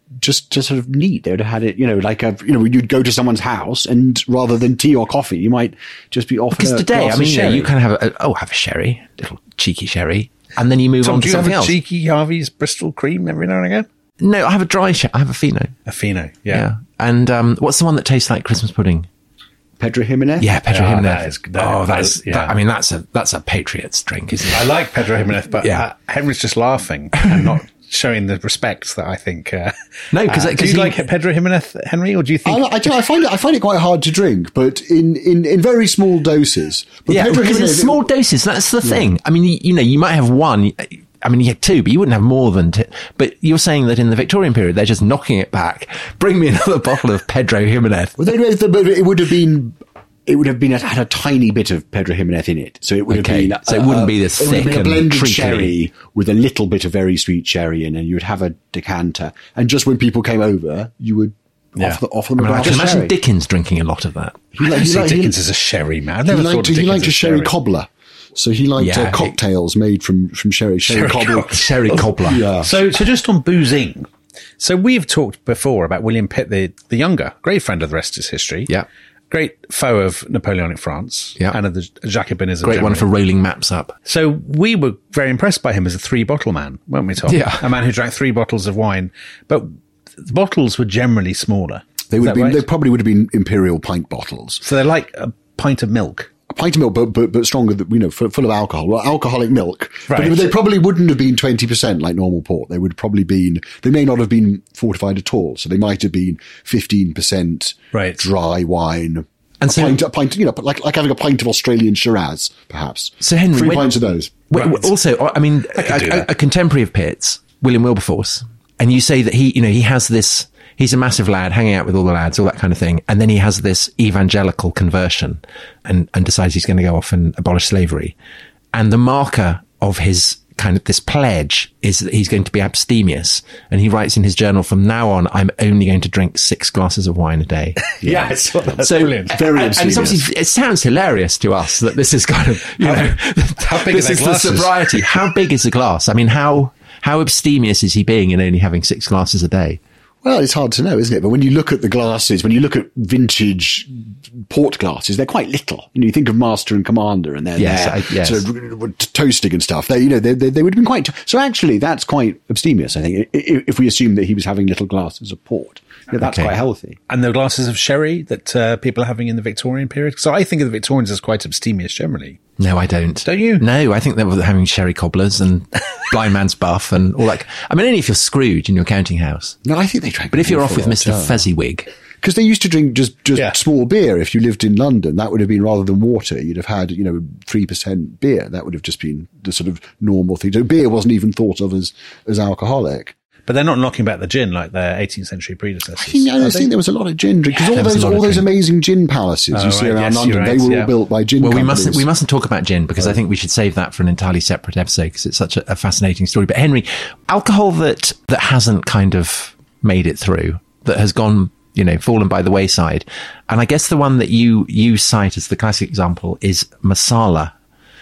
just, just sort of neat. They would have had it, you know, like a, you know, when you'd go to someone's house and rather than tea or coffee, you might just be offered Because a today, glass I mean, of you, know, sherry. you kind of have a, oh, have a sherry, little cheeky sherry, and then you move Tom, on do to you have something a else. cheeky Harvey's Bristol cream every now and again? No, I have a dry sherry. I have a Fino. A Fino, yeah. Yeah. And um, what's the one that tastes like Christmas pudding? Pedro Jimenez? Yeah, Pedro Oh, Jimenez. that is- that- oh, that that's, is- yeah. that, I mean, that's a, that's a patriot's drink, isn't it? I like Pedro Jimenez, but Yeah. uh, Henry's just laughing and not showing the respect that I think. Uh, No, 'cause- uh, 'cause do you he- like Pedro Jimenez, Henry, or do you think? I, I, I find it. I find it quite hard to drink, but in, in, in very small doses. But Yeah, Pedro because in Jimenez- small doses, that's the thing. I mean, you, you know, you might have one. I mean, you had two, but you wouldn't have more than two. But you're saying that in the Victorian period, they're just knocking it back. Bring me another bottle of Pedro Jimenez. Well, they, but it would have been. It would have been had a tiny bit of Pedro Jimenez in it, so it would Okay, have been. so it wouldn't be this it would have thick been a and blended treacle-y. sherry with a little bit of very sweet sherry in, and you would have a decanter. And just when people came over, you would Yeah. offer, offer I them mean, a I glass can of imagine sherry. Dickens drinking a lot of that. He I li- don't he see li- he- Dickens as a sherry man. I He never liked, thought of he Dickens liked a as sherry cobbler. So he liked Yeah, uh, cocktails made from, from sherry. Sherry, Sherry cobbler. cobbler. Sherry cobbler. Yeah. So, so just on boozing. So we've talked before about William Pitt, the, the younger, great friend of the rest is history. Yeah. Great foe of Napoleonic France. Yeah. And of the Jacobinism. Great one generally. for rolling maps up. So we were very impressed by him as a three bottle man, weren't we, Tom? Yeah. A man who drank three bottles of wine. But the bottles were generally smaller. They Is would that have been. right? They probably would have been imperial pint bottles. So they're like a pint of milk. A pint of milk, but but, but stronger, than, you know, full, full of alcohol. Well, alcoholic milk. Right. But they probably wouldn't have been twenty percent like normal port. They would probably been, they may not have been fortified at all. So they might have been fifteen percent Right. dry wine. And a so- pint, a pint, you know, like, like having a pint of Australian Shiraz, perhaps. So Henry, Three when- pints of those. Wait, Right. Also, I mean, I could do a, that. a, a contemporary of Pitt's, William Wilberforce, and you say that he, you know, he has this, he's a massive lad hanging out with all the lads, all that kind of thing. And then he has this evangelical conversion and, and decides he's going to go off and abolish slavery. And the marker of his kind of this pledge is that he's going to be abstemious. And he writes in his journal, from now on, I'm only going to drink six glasses of wine a day. Yeah, I saw that. So, Brilliant. Very and, and it's abstemious. obviously, it sounds hilarious to us that this is kind of, you know, how big this are is their the glasses? sobriety. How big is the glass? I mean, how, how abstemious is he being in only having six glasses a day? Well, it's hard to know, isn't it? But when you look at the glasses, when you look at vintage port glasses, they're quite little. You know, you think of Master and Commander, and they're Yes, there, I- yes. sort of toasting and stuff. They, you know, they, they, they would have been quite. So actually, that's quite abstemious. I think, i- i- if we assume that he was having little glasses of port, you know, that's Okay. quite healthy. And the glasses of sherry that uh, people are having in the Victorian period. So I think of the Victorians as quite abstemious generally. No, I don't. Don't you? No, I think they were having sherry cobblers and blind man's buff and all that. I mean, only if you're Scrooge in your counting house. No, I think they drank. But if you're an off awful with lot, Mister yeah. Fezziwig, Because they used to drink just, just Yeah. small beer. If you lived in London, that would have been rather than water. You'd have had, you know, three percent beer. That would have just been the sort of normal thing. So beer wasn't even thought of as, as alcoholic. But they're not knocking back the gin like their eighteenth century predecessors. I think, I are think they? there was a lot of gin drink. Because Yeah, all there was a those, lot of all those drink. amazing gin palaces Oh, you see right. around Yes, London, you're they right, were all yeah. built by gin well, we companies. mustn't we mustn't talk about gin because I think we should save that for an entirely separate episode because it's such a, a fascinating story. But Henry, alcohol that that hasn't kind of made it through, that has gone, you know, fallen by the wayside, and I guess the one that you you cite as the classic example is Masala,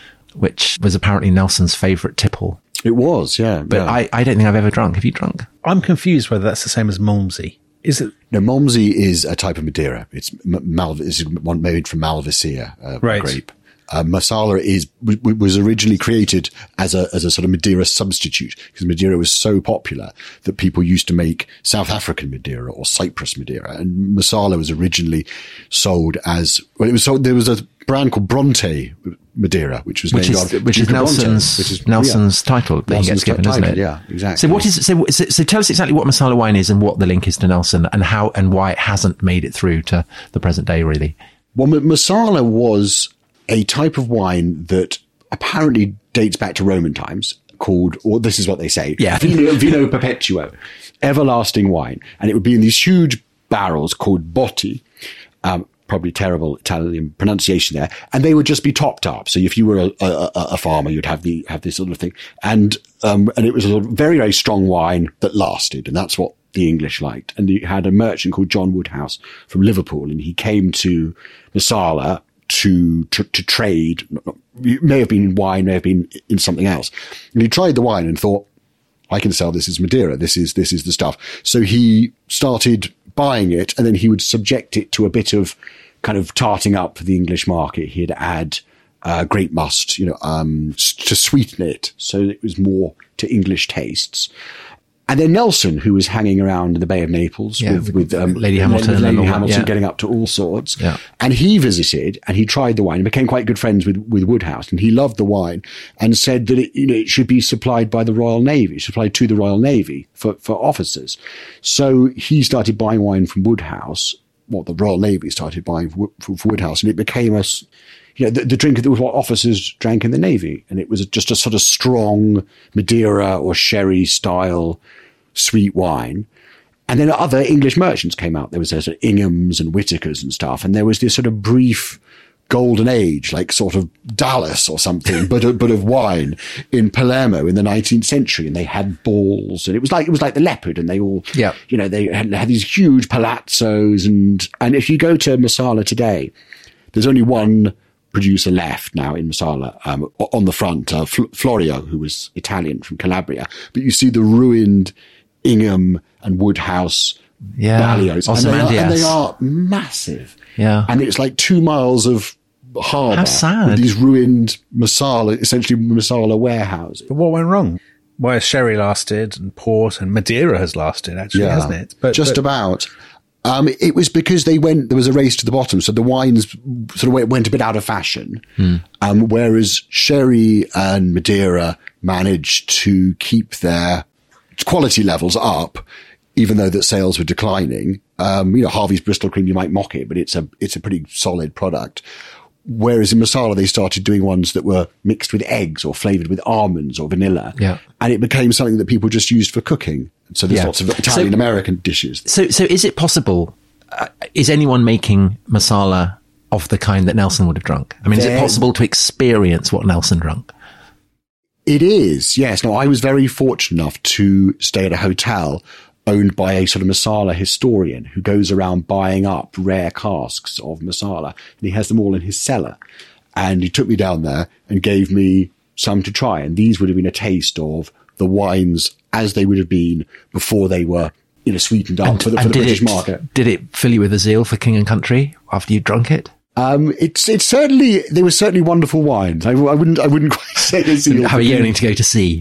which was apparently Nelson's favourite tipple. It was, yeah. But yeah. I, I don't think I've ever drunk. Have you drunk? I'm confused whether that's the same as Malmsey. Is it? No, Malmsey is a type of Madeira. It's M- Mal- it's one made from Malvasia uh, Right. grape. Uh, Masala is w- was originally created as a as a sort of Madeira substitute because Madeira was so popular that people used to make South African Madeira or Cyprus Madeira, and Masala was originally sold as well. It was sold. There was a brand called Bronte Madeira, which was Which named is after which Duke is of Bronte, Nelson's which is- Nelson's yeah. title that he Nelson's gets given, title, isn't it? Yeah, exactly. So what is so, so? So tell us exactly what Masala wine is and what the link is to Nelson and how and why it hasn't made it through to the present day. Really, Well, M- Masala was a type of wine that apparently dates back to Roman times called, or this is what they say, Yeah. Vino, Vino Perpetuo, everlasting wine. And it would be in these huge barrels called botti, um, probably terrible Italian pronunciation there. And they would just be topped up. So if you were a, a, a farmer, you'd have the, have this sort of thing. And, um, and it was a very, very strong wine that lasted. And that's what the English liked. And you had a merchant called John Woodhouse from Liverpool, and he came to Masala to, to, to trade. It may have been in wine, may have been in something else. And he tried the wine and thought, I can sell this as Madeira. This is, this is the stuff. So he started buying it, and then he would subject it to a bit of kind of tarting up for the English market. He'd add uh, grape must, you know, um, to sweeten it so that it was more to English tastes. And then Nelson, who was hanging around in the Bay of Naples yeah, with, with um, Lady Hamilton, Lady, Lady and Hamilton yeah. getting up to all sorts. Yeah. And he visited and he tried the wine and became quite good friends with, with Woodhouse. And he loved the wine and said that it, you know, it should be supplied by the Royal Navy, supplied to the Royal Navy for, for officers. So he started buying wine from Woodhouse. Well, the Royal Navy started buying for, for, for Woodhouse, and it became a, you know, the, the drink that was what officers drank in the Navy. And it was just a sort of strong Madeira or sherry style sweet wine. And then other English merchants came out. There was uh, sort of Ingham's and Whitakers and stuff. And there was this sort of brief golden age, like sort of Dallas or something, but, of, but of wine in Palermo in the nineteenth century. And they had balls, and it was like, it was like the Leopard, and they all, yeah. you know, they had, had these huge palazzos. And, and if you go to Marsala today, there's only one producer left now in Marsala, um, on the front, uh, Fl- Florio, who was Italian from Calabria. But you see the ruined Ingham and Woodhouse yeah. Ballios, and they, are, and they are massive. Yeah, and it's like two miles of harbour. How sad! With these ruined Marsala, essentially Marsala warehouses. But what went wrong? Whereas sherry lasted, and port and Madeira has lasted, actually, yeah, hasn't it? But just but, about. Um, it was because they went. There was a race to the bottom, so the wines sort of went, went a bit out of fashion. Hmm. Um, whereas sherry and Madeira managed to keep their quality levels up, even though that sales were declining. Um, you know, Harvey's Bristol Cream, you might mock it, but it's a, it's a pretty solid product. Whereas in Marsala, they started doing ones that were mixed with eggs or flavored with almonds or vanilla. Yeah. And it became something that people just used for cooking. So there's yeah. lots of Italian American dishes. So, so is it possible, uh, is anyone making Marsala of the kind that Nelson would have drunk? I mean, there, is it possible to experience what Nelson drank? It is, yes. No, I was very fortunate enough to stay at a hotel owned by a sort of Marsala historian who goes around buying up rare casks of Marsala, and he has them all in his cellar. And he took me down there and gave me some to try. And these would have been a taste of the wines as they would have been before they were, you know, sweetened up and, for the, for the British it, market. Did it fill you with a zeal for King and Country after you drunk it? Um, it's, it's certainly, they were certainly wonderful wines. I, I wouldn't, I wouldn't quite say a zeal. Have a yearning to go to sea.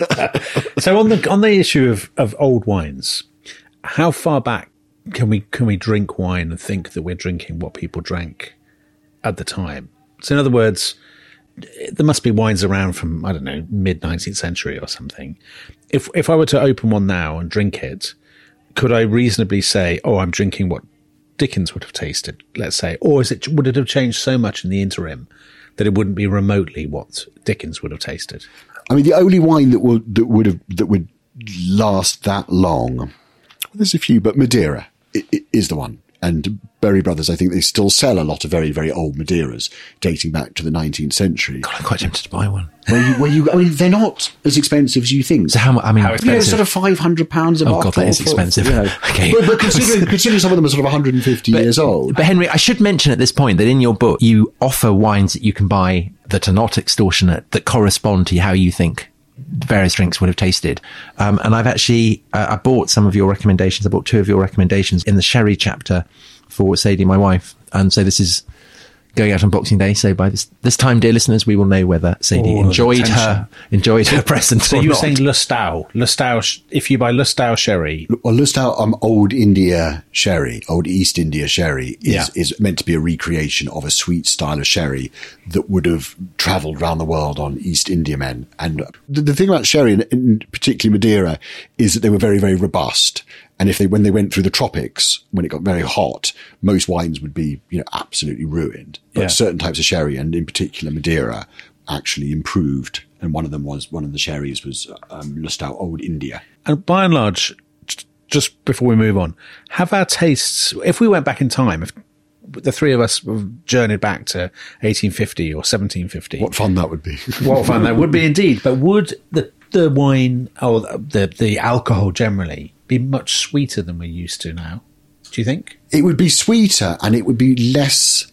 So on the, on the issue of, of old wines, how far back can we, can we drink wine and think that we're drinking what people drank at the time? So in other words, there must be wines around from, I don't know, mid nineteenth century or something. If, if I were to open one now and drink it, could I reasonably say, oh, I'm drinking what Dickens would have tasted, let's say, or is it, would it have changed so much in the interim that it wouldn't be remotely what Dickens would have tasted? I mean, the only wine that would, that would have, that would last that long, well, there's a few, but Madeira is the one. And Berry Brothers, I think they still sell a lot of very, very old Madeiras dating back to the nineteenth century. God, I'm quite tempted to buy one. Where you, where you, I mean, they're not as expensive as you think. So how much, I mean, how expensive? You know, sort of five hundred pounds a oh, bottle. Oh God, that is expensive. For, you know. Okay. But, but considering, considering some of them are sort of one hundred fifty but, years old. But Henry, I should mention at this point that in your book, you offer wines that you can buy that are not extortionate, that correspond to how you think various drinks would have tasted. Um, and I've actually, uh, I bought some of your recommendations. I bought two of your recommendations in the sherry chapter for Sadie, my wife. And so this is going out on Boxing Day. So by this this time, dear listeners, we will know whether Sadie oh, enjoyed her enjoyed her present. So or you were not. saying Lustau, Lustau. If you buy Lustau sherry, well, Lustau, um, Old India sherry, Old East India sherry is yeah. is meant to be a recreation of a sweet style of sherry that would have travelled around the world on East Indiamen. And the, the thing about sherry, and, and particularly Madeira, is that they were very, very robust. And if they, when they went through the tropics, when it got very hot, most wines would be, you know, absolutely ruined. But yeah. certain types of sherry, and in particular Madeira, actually improved. And one of them was, one of the sherries was um, Lustau Old India. And by and large, just before we move on, have our tastes, if we went back in time, if the three of us journeyed back to eighteen fifty or seventeen fifty. What fun that would be. What fun that would be indeed. But would the, the wine, or the, the alcohol generally, be much sweeter than we're used to now? Do you think? It would be sweeter and it would be less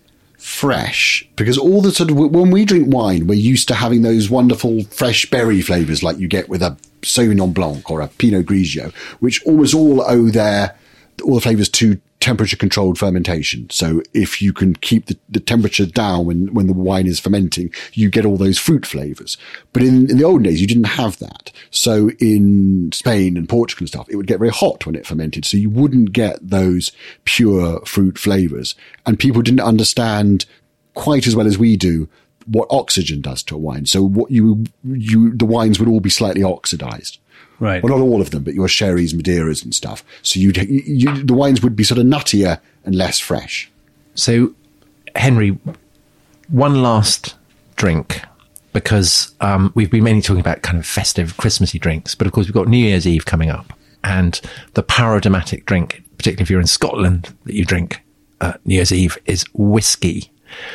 fresh, because all the sort of, when we drink wine, we're used to having those wonderful fresh berry flavours like you get with a Sauvignon Blanc or a Pinot Grigio, which almost all owe their, all the flavours to temperature controlled fermentation. So if you can keep the, the temperature down when, when the wine is fermenting, you get all those fruit flavours. But in, in the olden days, you didn't have that. So in Spain and Portugal and stuff, it would get very hot when it fermented. So you wouldn't get those pure fruit flavours. And people didn't understand quite as well as we do what oxygen does to a wine. So what you, you, the wines would all be slightly oxidized. Right. Well, not all of them, but your sherries, Madeiras and stuff. So you'd, you, the wines would be sort of nuttier and less fresh. So, Henry, one last drink, because um, we've been mainly talking about kind of festive, Christmassy drinks, but of course we've got New Year's Eve coming up, and the paradigmatic drink, particularly if you're in Scotland, that you drink uh, New Year's Eve is whiskey.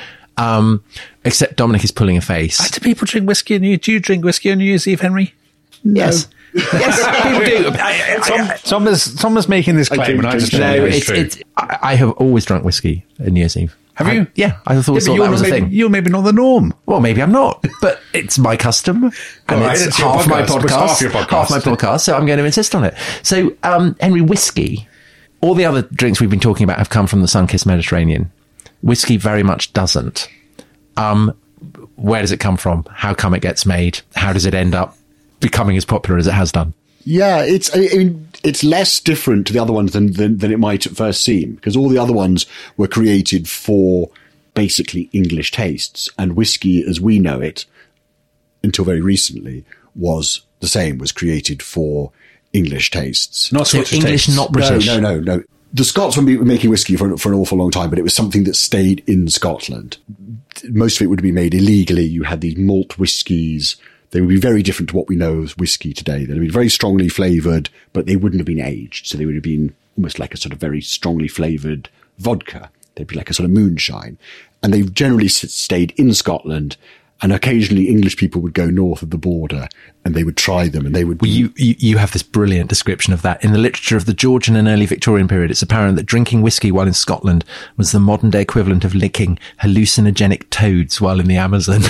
Um, except Dominic is pulling a face. Do people drink whiskey on New Year's? Do you drink whiskey on New Year's Eve, Henry? No. Yes. Yes, people do. I, I, Tom, Tom, is, Tom is making this claim, and I just don't no, know it's, it's true. it's, I, I have always drunk whiskey on New Year's Eve. Have I, you? Yeah, I thought, yeah, thought that was a maybe, thing. You're maybe not the norm. Well, maybe I'm not, but it's my custom, and Well, it's, it's your half my podcast. It's podcast, half your podcast. half my podcast. So I'm going to insist on it. So, um, Henry, whiskey. All the other drinks we've been talking about have come from the sun-kissed Mediterranean. Whiskey very much doesn't. Um, where does it come from? How come it gets made? How does it end up becoming as popular as it has done? Yeah, it's I mean, it's less different to the other ones than, than than it might at first seem, because all the other ones were created for basically English tastes, and whiskey as we know it until very recently was the same, was created for English tastes. Not so Scottish English, tastes. not British. No, no, no, no. The Scots were making whiskey for, for an awful long time, but it was something that stayed in Scotland. Most of it would be made illegally. You had these malt whiskies. They would be very different to what we know as whiskey today. They'd be very strongly flavoured, but they wouldn't have been aged. So they would have been almost like a sort of very strongly flavoured vodka. They'd be like a sort of moonshine. And they've generally stayed in Scotland. And occasionally English people would go north of the border and they would try them and they would be... Well, you, you, you have this brilliant description of that. In the literature of the Georgian and early Victorian period, it's apparent that drinking whiskey while in Scotland was the modern day equivalent of licking hallucinogenic toads while in the Amazon.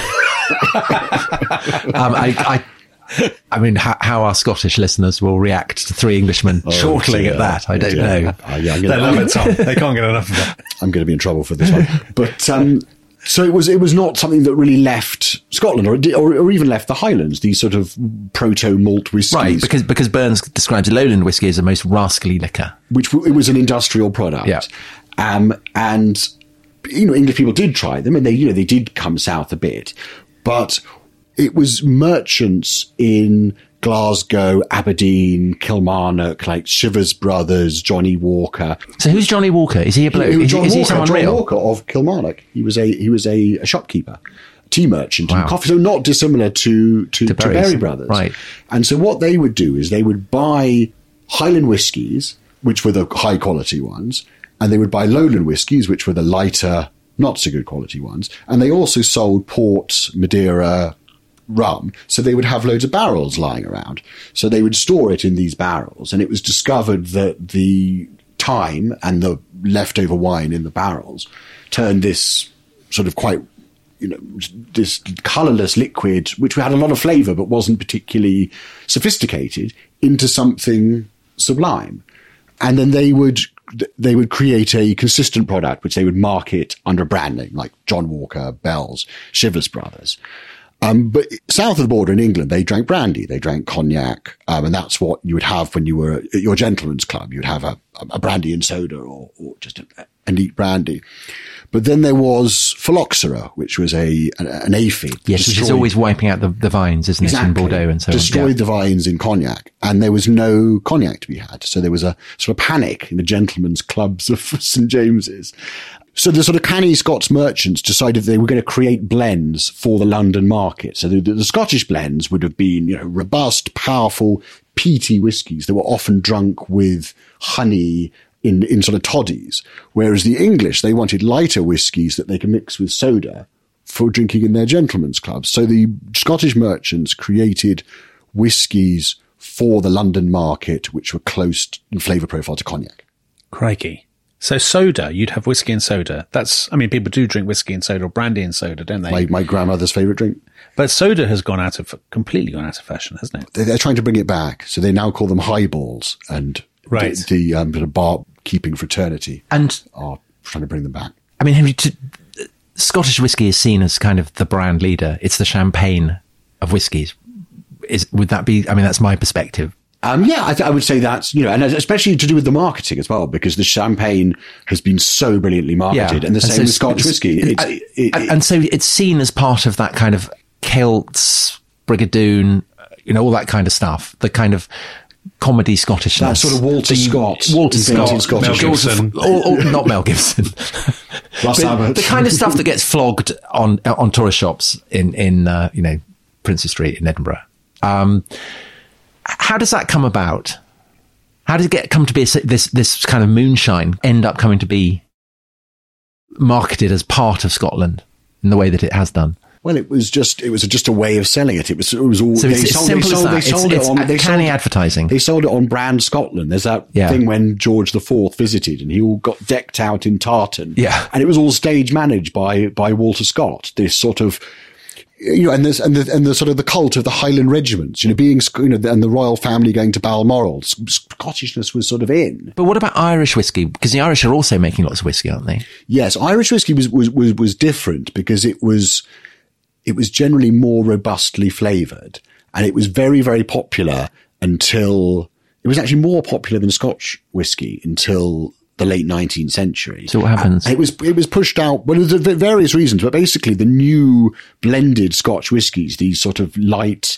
um, I, I, I mean, how, how our Scottish listeners will react to three Englishmen Oh, chortling yeah. at that, I don't Yeah. know. Uh, yeah, I'm They gonna, love it, Tom. They can't get enough of it. I'm going to be in trouble for this one. But... um So it was, it was not something that really left Scotland or, or, or even left the Highlands, these sort of proto malt whiskies. Right, because, because Burns describes a lowland whiskey as the most rascally liquor. Which w- it was an industrial product. Yeah. Um, and, you know, English people did try them and they, you know, they did come south a bit, but it was merchants in Glasgow, Aberdeen, Kilmarnock, like Shivers Brothers, Johnny Walker. So who's Johnny Walker? Is he a bloke? He, he was Is, John is he Walker, someone John real? Walker of Kilmarnock. He was a he was a, a shopkeeper, tea merchant, Wow. and coffee. So not dissimilar to to, To to Berries. Berry Brothers, Right. And so what they would do is they would buy Highland whiskies, which were the high quality ones, and they would buy Lowland whiskies, which were the lighter, not so good quality ones, and they also sold port, Madeira, rum, so they would have loads of barrels lying around. So they would store it in these barrels, and it was discovered that the thyme and the leftover wine in the barrels turned this sort of quite, you know, this colourless liquid, which had a lot of flavour but wasn't particularly sophisticated, into something sublime. And then they would they would create a consistent product which they would market under a brand name like John Walker, Bell's, Shivers Brothers. Um, but south of the border in England, they drank brandy, they drank cognac, um, and that's what you would have when you were at your gentleman's club. You'd have a, a brandy and soda or, or just a, a neat brandy. But then there was phylloxera, which was a an, an aphid. Yes, which is destroyed- always wiping out the, the vines, isn't Exactly. it, in Bordeaux and so destroyed on. Yeah. the vines in cognac, and there was no cognac to be had. So there was a sort of panic in the gentlemen's clubs of Saint James's. So the sort of canny Scots merchants decided they were going to create blends for the London market. So the, the Scottish blends would have been, you know, robust, powerful, peaty whiskies that were often drunk with honey in, in sort of toddies. Whereas the English, they wanted lighter whiskies that they could mix with soda for drinking in their gentlemen's clubs. So the Scottish merchants created whiskies for the London market, which were close in flavour profile to cognac. Crikey. So soda, you'd have whiskey and soda. That's, I mean, people do drink whiskey and soda or brandy and soda, don't they? My, my grandmother's favourite drink. But soda has gone out of, completely gone out of fashion, hasn't it? They're, they're trying to bring it back. So they now call them highballs, and right. the, the um, sort of bar-keeping fraternity and are trying to bring them back. I mean, Henry, to, uh, Scottish whiskey is seen as kind of the brand leader. It's the champagne of whiskies. Is, would that be, I mean, that's my perspective. Um, yeah, I, th- I would say that's, you know, and especially to do with the marketing as well, because the champagne has been so brilliantly marketed, yeah. and the same so with Scotch whiskey. It's, it, it, and, and so it's seen as part of that kind of Celts, Brigadoon, you know, all that kind of stuff, the kind of comedy Scottishness. That sort of Walter the, Scott. Walter Scott. Scott Mel Gibson. Or, or, not Mel Gibson. The kind of stuff that gets flogged on on tourist shops in, in uh, you know, Princes Street in Edinburgh. Um, how does that come about? How does it get come to be a, this this kind of moonshine end up coming to be marketed as part of Scotland in the way that it has done? Well, it was just it was just a way of selling it. It was it was all so it's, they it's sold, simple they sold, as that. They sold it's, it on it's they canny sold, advertising. They sold it on Brand Scotland. There's that yeah. thing when George the Fourth visited and he all got decked out in tartan. Yeah, and it was all stage managed by by Walter Scott. This sort of. You know, and this, and the, and the sort of the cult of the Highland regiments, you know, being, you know, and the royal family going to Balmoral, Scottishness was sort of in. But what about Irish whiskey? Because the Irish are also making lots of whiskey, aren't they? Yes, Irish whiskey was, was, was, was different because it was, it was generally more robustly flavoured, and it was very, very popular until, it was actually more popular than Scotch whiskey until the late nineteenth century. So what happens? And it was it was pushed out. Well, there's various reasons, but basically the new blended Scotch whiskies, these sort of light,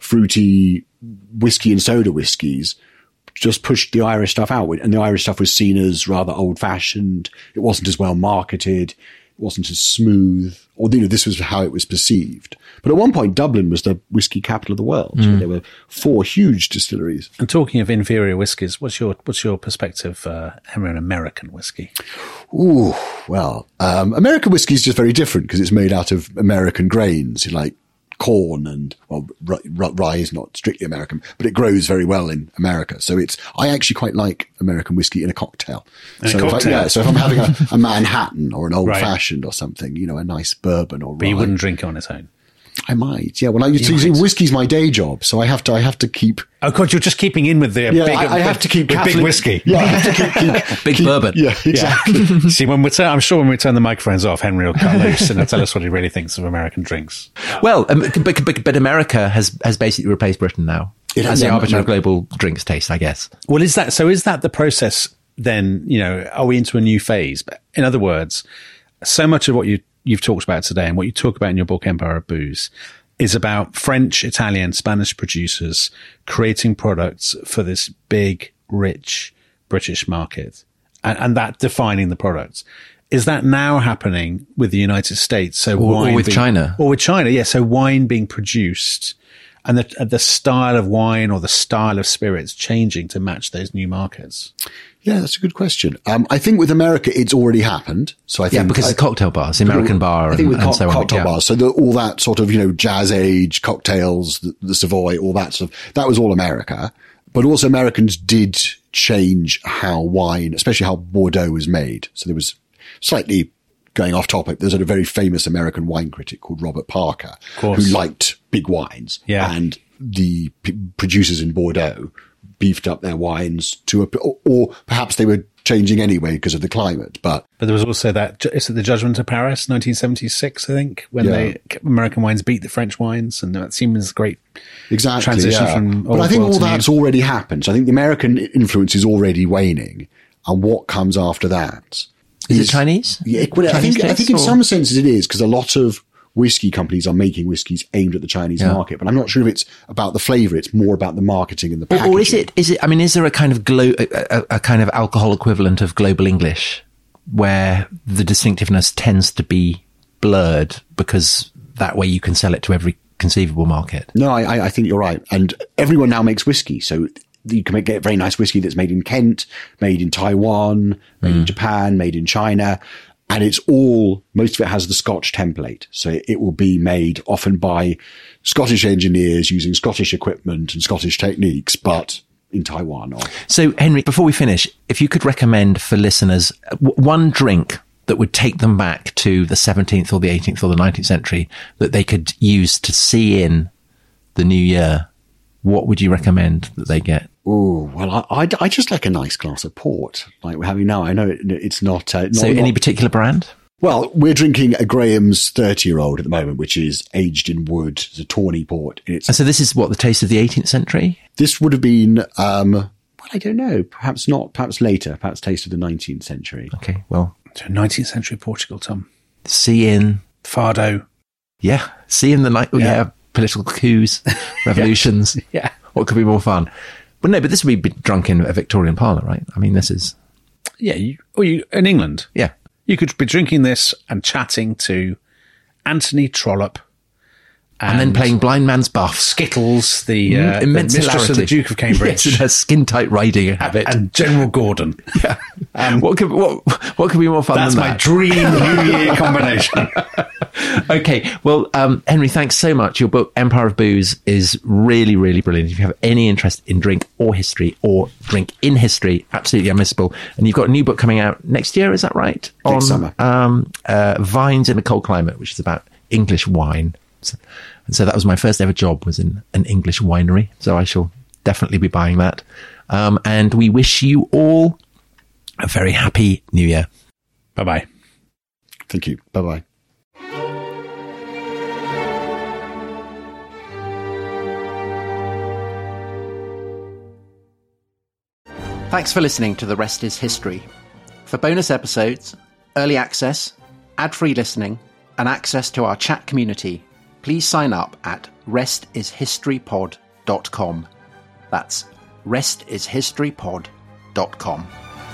fruity whiskey and soda whiskies, just pushed the Irish stuff out, and the Irish stuff was seen as rather old fashioned. It wasn't as well marketed. It wasn't as smooth. Or, you know, this was how it was perceived. But at one point, Dublin was the whiskey capital of the world. Mm. There were four huge distilleries. And talking of inferior whiskies, what's your what's your perspective, uh, Henry, on American whiskey? Ooh, well, um, American whiskey is just very different because it's made out of American grains, like corn and, well, r- r- rye is not strictly American, but it grows very well in America. So it's, I actually quite like American whiskey in a cocktail. In so a cocktail? If I, yeah, so if I'm having a, a Manhattan or an old right. fashioned or something, you know, a nice bourbon or But rye. you wouldn't drink it on its own? I might, yeah. Well, I used to, see, whiskey's my day job, so I have to, I have to keep. Oh God, you're just keeping in with the yeah, big, I, I have to keep with big whiskey. Yeah, I have to keep, keep big keep, bourbon. Yeah, exactly. Yeah. See, when we turn, I'm sure when we turn the microphones off, Henry will cut loose and he'll tell us what he really thinks of American drinks. Well, um, but, but, but America has has basically replaced Britain now it as has, the yeah, arbiter no, of global drinks taste, I guess. Well, is that so? Is that the process? Then, you know, are we into a new phase? But in other words, so much of what you you've talked about today and what you talk about in your book, Empire of Booze, is about French, Italian, Spanish producers creating products for this big, rich British market and, and that defining the products. Is that now happening with the United States? So or, wine or with being, China. Or with China, yeah. So wine being produced and the, the style of wine or the style of spirits changing to match those new markets. Yeah, that's a good question. Um, I think with America, it's already happened. So I think yeah, because I, it's cocktail bars, the American bar, I think and, with and co- so on. cocktail yeah. bars, so the, all that sort of, you know, jazz age cocktails, the, the Savoy, all that stuff, that was all America. But also Americans did change how wine, especially how Bordeaux was made. So there was slightly going off topic. There's a very famous American wine critic called Robert Parker, who liked big wines, yeah. and the p- producers in Bordeaux beefed up their wines to a, or, or perhaps they were changing anyway because of the climate. But but there was also that, is it the Judgment of Paris, nineteen seventy-six, I think, when yeah. they American wines beat the French wines, and that seems a great exactly, transition yeah. from But old I think world all to that's new. already happened. So I think the American influence is already waning, and what comes after that is, is it Chinese? Yeah, well, I Chinese think I think in or? some senses it is, because a lot of whiskey companies are making whiskies aimed at the Chinese yeah. market, but I'm not sure if it's about the flavour. It's more about the marketing and the packaging. Or, or is it? Is it? I mean, is there a kind of glo- a, a, a kind of alcohol equivalent of global English, where the distinctiveness tends to be blurred because that way you can sell it to every conceivable market? No, I, I think you're right, and everyone now makes whiskey, so you can make, get very nice whiskey that's made in Kent, made in Taiwan, made mm. in Japan, made in China. And it's all, most of it has the Scotch template. So it will be made often by Scottish engineers using Scottish equipment and Scottish techniques, but in Taiwan. Or So, Henry, before we finish, if you could recommend for listeners w- one drink that would take them back to the seventeenth or the eighteenth or the nineteenth century that they could use to see in the new year, what would you recommend that they get? Oh, well, I, I, I just like a nice glass of port, like we're having now. I know it, it's not... Uh, not so any not, particular brand? Well, we're drinking a Graham's thirty-year-old at the moment, which is aged in wood. It's a tawny port. It's, and so this is what, the taste of the eighteenth century? This would have been, um, well, I don't know, perhaps not, perhaps later, perhaps taste of the nineteenth century. Okay, well. So nineteenth century Portugal, Tom. See in... Fado. Yeah, see in the night. Yeah. yeah, political coups, revolutions. yeah. yeah. What could be more fun? Well, no, but this would be drunk in a Victorian parlour, right? I mean, this is... Yeah, you, or you, in England. Yeah. You could be drinking this and chatting to Anthony Trollope. And, and then playing Blind Man's Buff. Skittles, the, uh, mm, immense the mistress hilarity. of the Duke of Cambridge. Yes, in her skin-tight riding habit. And General Gordon. Yeah. Um, what, could, what, what could be more fun that's than that? That's my dream New Year combination. Okay, well, um, Henry, thanks so much. Your book, Empire of Booze, is really, really brilliant. If you have any interest in drink or history or drink in history, absolutely unmissable. And you've got a new book coming out next year, is that right? Next On, summer. Um, uh, Vines in a Cold Climate, which is about English wine. So, and so that was my first ever job, was in an English winery. So I shall definitely be buying that. Um, and we wish you all a very happy New Year. Bye-bye. Thank you. Bye-bye. Thanks for listening to The Rest is History. For bonus episodes, early access, ad-free listening, and access to our chat community, please sign up at rest is history pod dot com. That's rest is history pod dot com.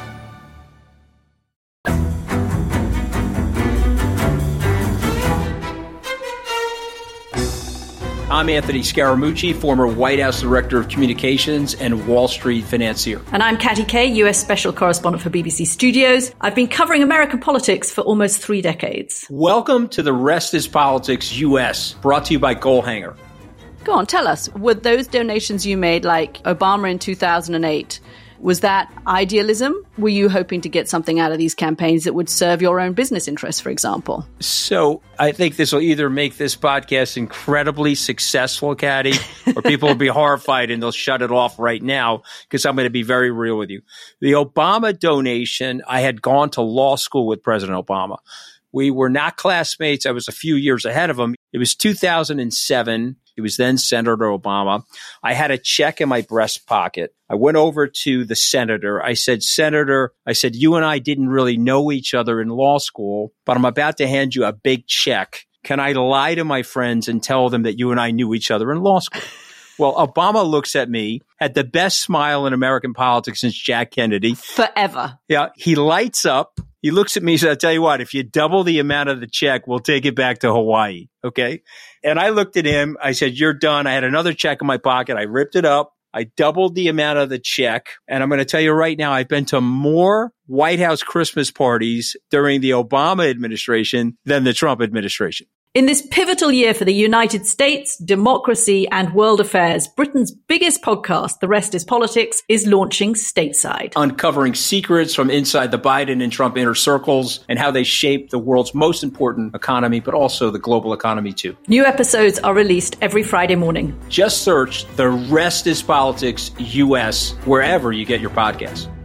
I'm Anthony Scaramucci, former White House Director of Communications and Wall Street financier. And I'm Katty Kay, U S Special Correspondent for B B C Studios. I've been covering American politics for almost three decades. Welcome to The Rest is Politics U S, brought to you by Goalhanger. Go on, tell us, were those donations you made, like Obama in two thousand eight, was that idealism? Were you hoping to get something out of these campaigns that would serve your own business interests, for example? So I think this will either make this podcast incredibly successful, Katty, or people will be horrified and they'll shut it off right now, because I'm going to be very real with you. The Obama donation, I had gone to law school with President Obama. We were not classmates. I was a few years ahead of him. It was two thousand seven. It was then Senator Obama. I had a check in my breast pocket. I went over to the senator. I said, Senator, I said, you and I didn't really know each other in law school, but I'm about to hand you a big check. Can I lie to my friends and tell them that you and I knew each other in law school? Well, Obama looks at me, had the best smile in American politics since Jack Kennedy. Forever. Yeah. He lights up. He looks at me and says, I'll tell you what, if you double the amount of the check, we'll take it back to Hawaii. Okay. And I looked at him. I said, you're done. I had another check in my pocket. I ripped it up. I doubled the amount of the check. And I'm going to tell you right now, I've been to more White House Christmas parties during the Obama administration than the Trump administration. In this pivotal year for the United States, democracy, and world affairs, Britain's biggest podcast, The Rest is Politics, is launching stateside. Uncovering secrets from inside the Biden and Trump inner circles and how they shape the world's most important economy, but also the global economy too. New episodes are released every Friday morning. Just search The Rest is Politics U S wherever you get your podcasts.